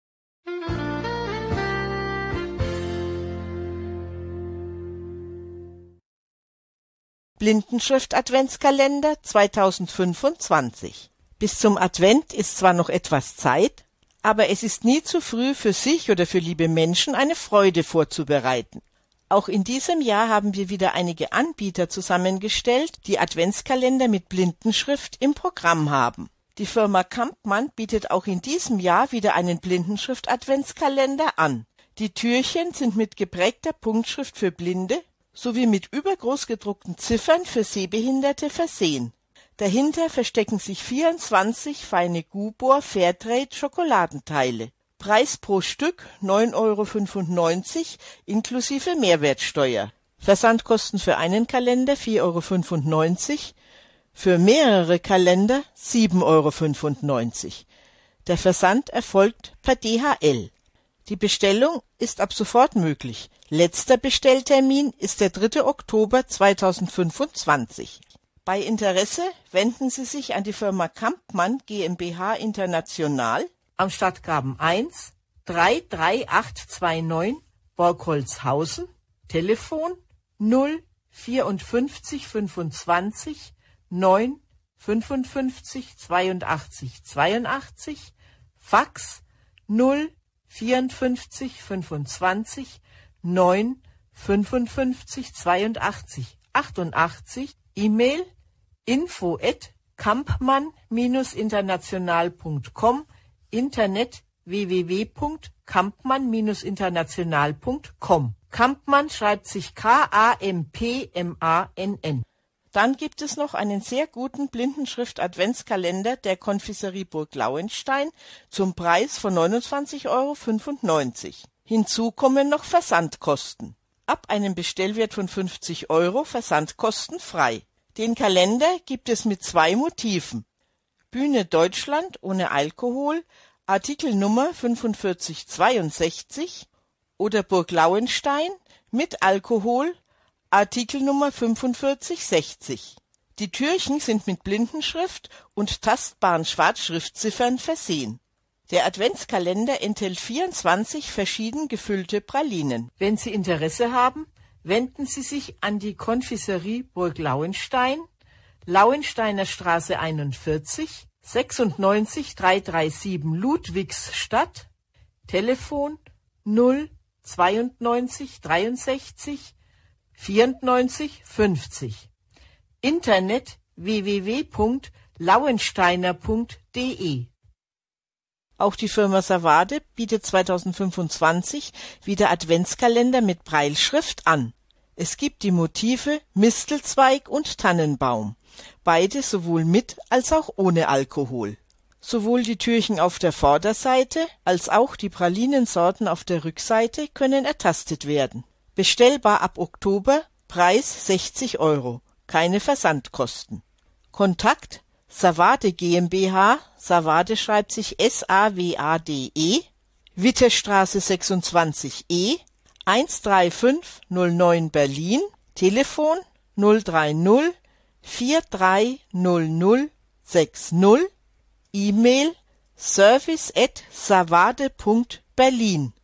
Blindenschrift-Adventskalender 2025. Bis zum Advent ist zwar noch etwas Zeit, aber es ist nie zu früh, für sich oder für liebe Menschen eine Freude vorzubereiten. Auch in diesem Jahr haben wir wieder einige Anbieter zusammengestellt, die Adventskalender mit Blindenschrift im Programm haben. Die Firma Kampmann bietet auch in diesem Jahr wieder einen Blindenschrift-Adventskalender an. Die Türchen sind mit geprägter Punktschrift für Blinde sowie mit übergroß gedruckten Ziffern für Sehbehinderte versehen. Dahinter verstecken sich 24 feine Gubor Fairtrade Schokoladenteile. Preis pro Stück 9,95 € inklusive Mehrwertsteuer. Versandkosten für einen Kalender 4,95 €, für mehrere Kalender 7,95 €. Der Versand erfolgt per DHL. Die Bestellung ist ab sofort möglich. Letzter Bestelltermin ist der 3. Oktober 2025. Bei Interesse wenden Sie sich an die Firma Kampmann GmbH International am Stadtgraben 1 33829 Borgholzhausen, Telefon 0 54 25 9 55 82 82, Fax 0 54 25 9 55 82 88, E-Mail info@kampmann-international.com, Internet www.kampmann-international.com. Kampmann schreibt sich Kampmann. Dann gibt es noch einen sehr guten Blindenschrift-Adventskalender der Konfiserie Burg Lauenstein zum Preis von 29,95 €. Hinzu kommen noch Versandkosten. Ab einem Bestellwert von 50 € Versandkosten frei. Den Kalender gibt es mit 2 Motiven. Bühne Deutschland ohne Alkohol, Artikelnummer 4562 oder Burg Lauenstein mit Alkohol, Artikelnummer 4560. Die Türchen sind mit Blindenschrift und tastbaren Schwarzschriftziffern versehen. Der Adventskalender enthält 24 verschieden gefüllte Pralinen. Wenn Sie Interesse haben, wenden Sie sich an die Konfiserie Burg Lauenstein, Lauensteiner Straße 41, 96 337 Ludwigsstadt, Telefon 092 63 94 50. Internet www.lauensteiner.de. Auch die Firma Savade bietet 2025 wieder Adventskalender mit Brailleschrift an. Es gibt die Motive Mistelzweig und Tannenbaum, beide sowohl mit als auch ohne Alkohol. Sowohl die Türchen auf der Vorderseite als auch die Pralinensorten auf der Rückseite können ertastet werden. Bestellbar ab Oktober, Preis 60 €, keine Versandkosten. Kontakt Savade GmbH, Savade schreibt sich S-A-W-A-D-E, Witterstraße 26E, 13509 Berlin, Telefon 030 4300 60, E-Mail service@savade.berlin.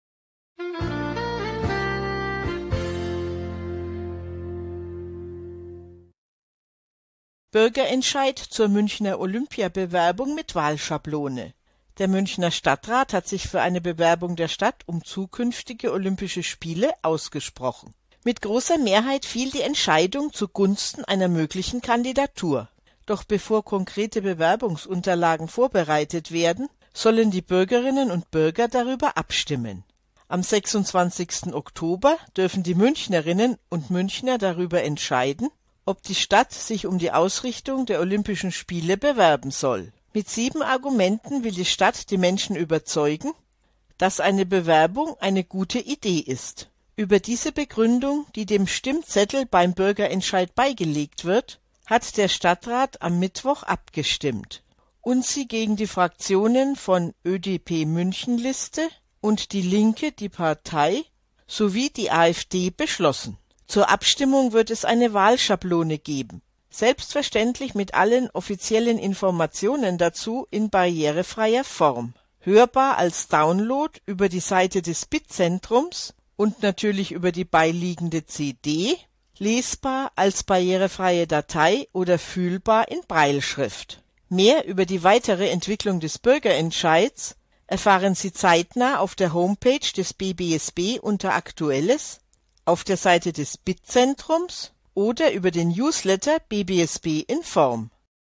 Bürgerentscheid zur Münchner Olympiabewerbung mit Wahlschablone. Der Münchner Stadtrat hat sich für eine Bewerbung der Stadt um zukünftige Olympische Spiele ausgesprochen. Mit großer Mehrheit fiel die Entscheidung zugunsten einer möglichen Kandidatur. Doch bevor konkrete Bewerbungsunterlagen vorbereitet werden, sollen die Bürgerinnen und Bürger darüber abstimmen. Am 26. Oktober dürfen die Münchnerinnen und Münchner darüber entscheiden, ob die Stadt sich um die Ausrichtung der Olympischen Spiele bewerben soll. Mit 7 Argumenten will die Stadt die Menschen überzeugen, dass eine Bewerbung eine gute Idee ist. Über diese Begründung, die dem Stimmzettel beim Bürgerentscheid beigelegt wird, hat der Stadtrat am Mittwoch abgestimmt und sie gegen die Fraktionen von ÖDP Münchenliste und die Linke, die Partei, sowie die AfD beschlossen. Zur Abstimmung wird es eine Wahlschablone geben, selbstverständlich mit allen offiziellen Informationen dazu in barrierefreier Form, hörbar als Download über die Seite des BIT-Zentrums und natürlich über die beiliegende CD, lesbar als barrierefreie Datei oder fühlbar in Brailleschrift. Mehr über die weitere Entwicklung des Bürgerentscheids erfahren Sie zeitnah auf der Homepage des BBSB unter Aktuelles, auf der Seite des BIT-Zentrums oder über den Newsletter BBSB Inform.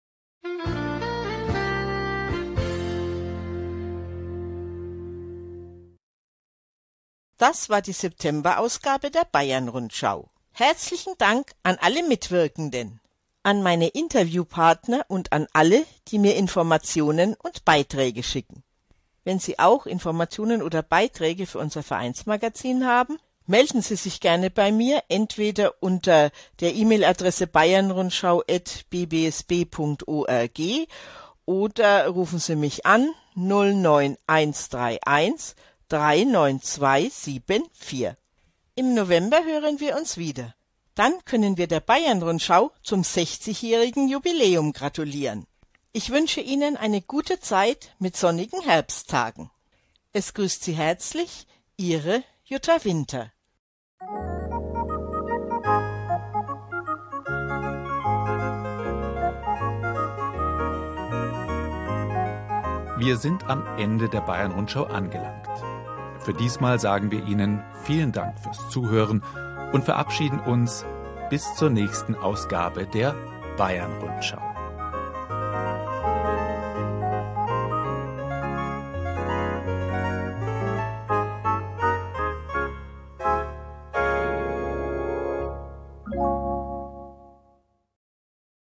Das war die September-Ausgabe der Bayern-Rundschau. Herzlichen Dank an alle Mitwirkenden, an meine Interviewpartner und an alle, die mir Informationen und Beiträge schicken. Wenn Sie auch Informationen oder Beiträge für unser Vereinsmagazin haben, melden Sie sich gerne bei mir, entweder unter der E-Mail-Adresse bayernrundschau@bbsb.org oder rufen Sie mich an 09131 39274. Im November hören wir uns wieder. Dann können wir der Bayern-Rundschau zum 60-jährigen Jubiläum gratulieren. Ich wünsche Ihnen eine gute Zeit mit sonnigen Herbsttagen. Es grüßt Sie herzlich, Ihre Jutta Winter. Wir sind am Ende der Bayern-Rundschau angelangt. Für diesmal sagen wir Ihnen vielen Dank fürs Zuhören und verabschieden uns bis zur nächsten Ausgabe der Bayern-Rundschau.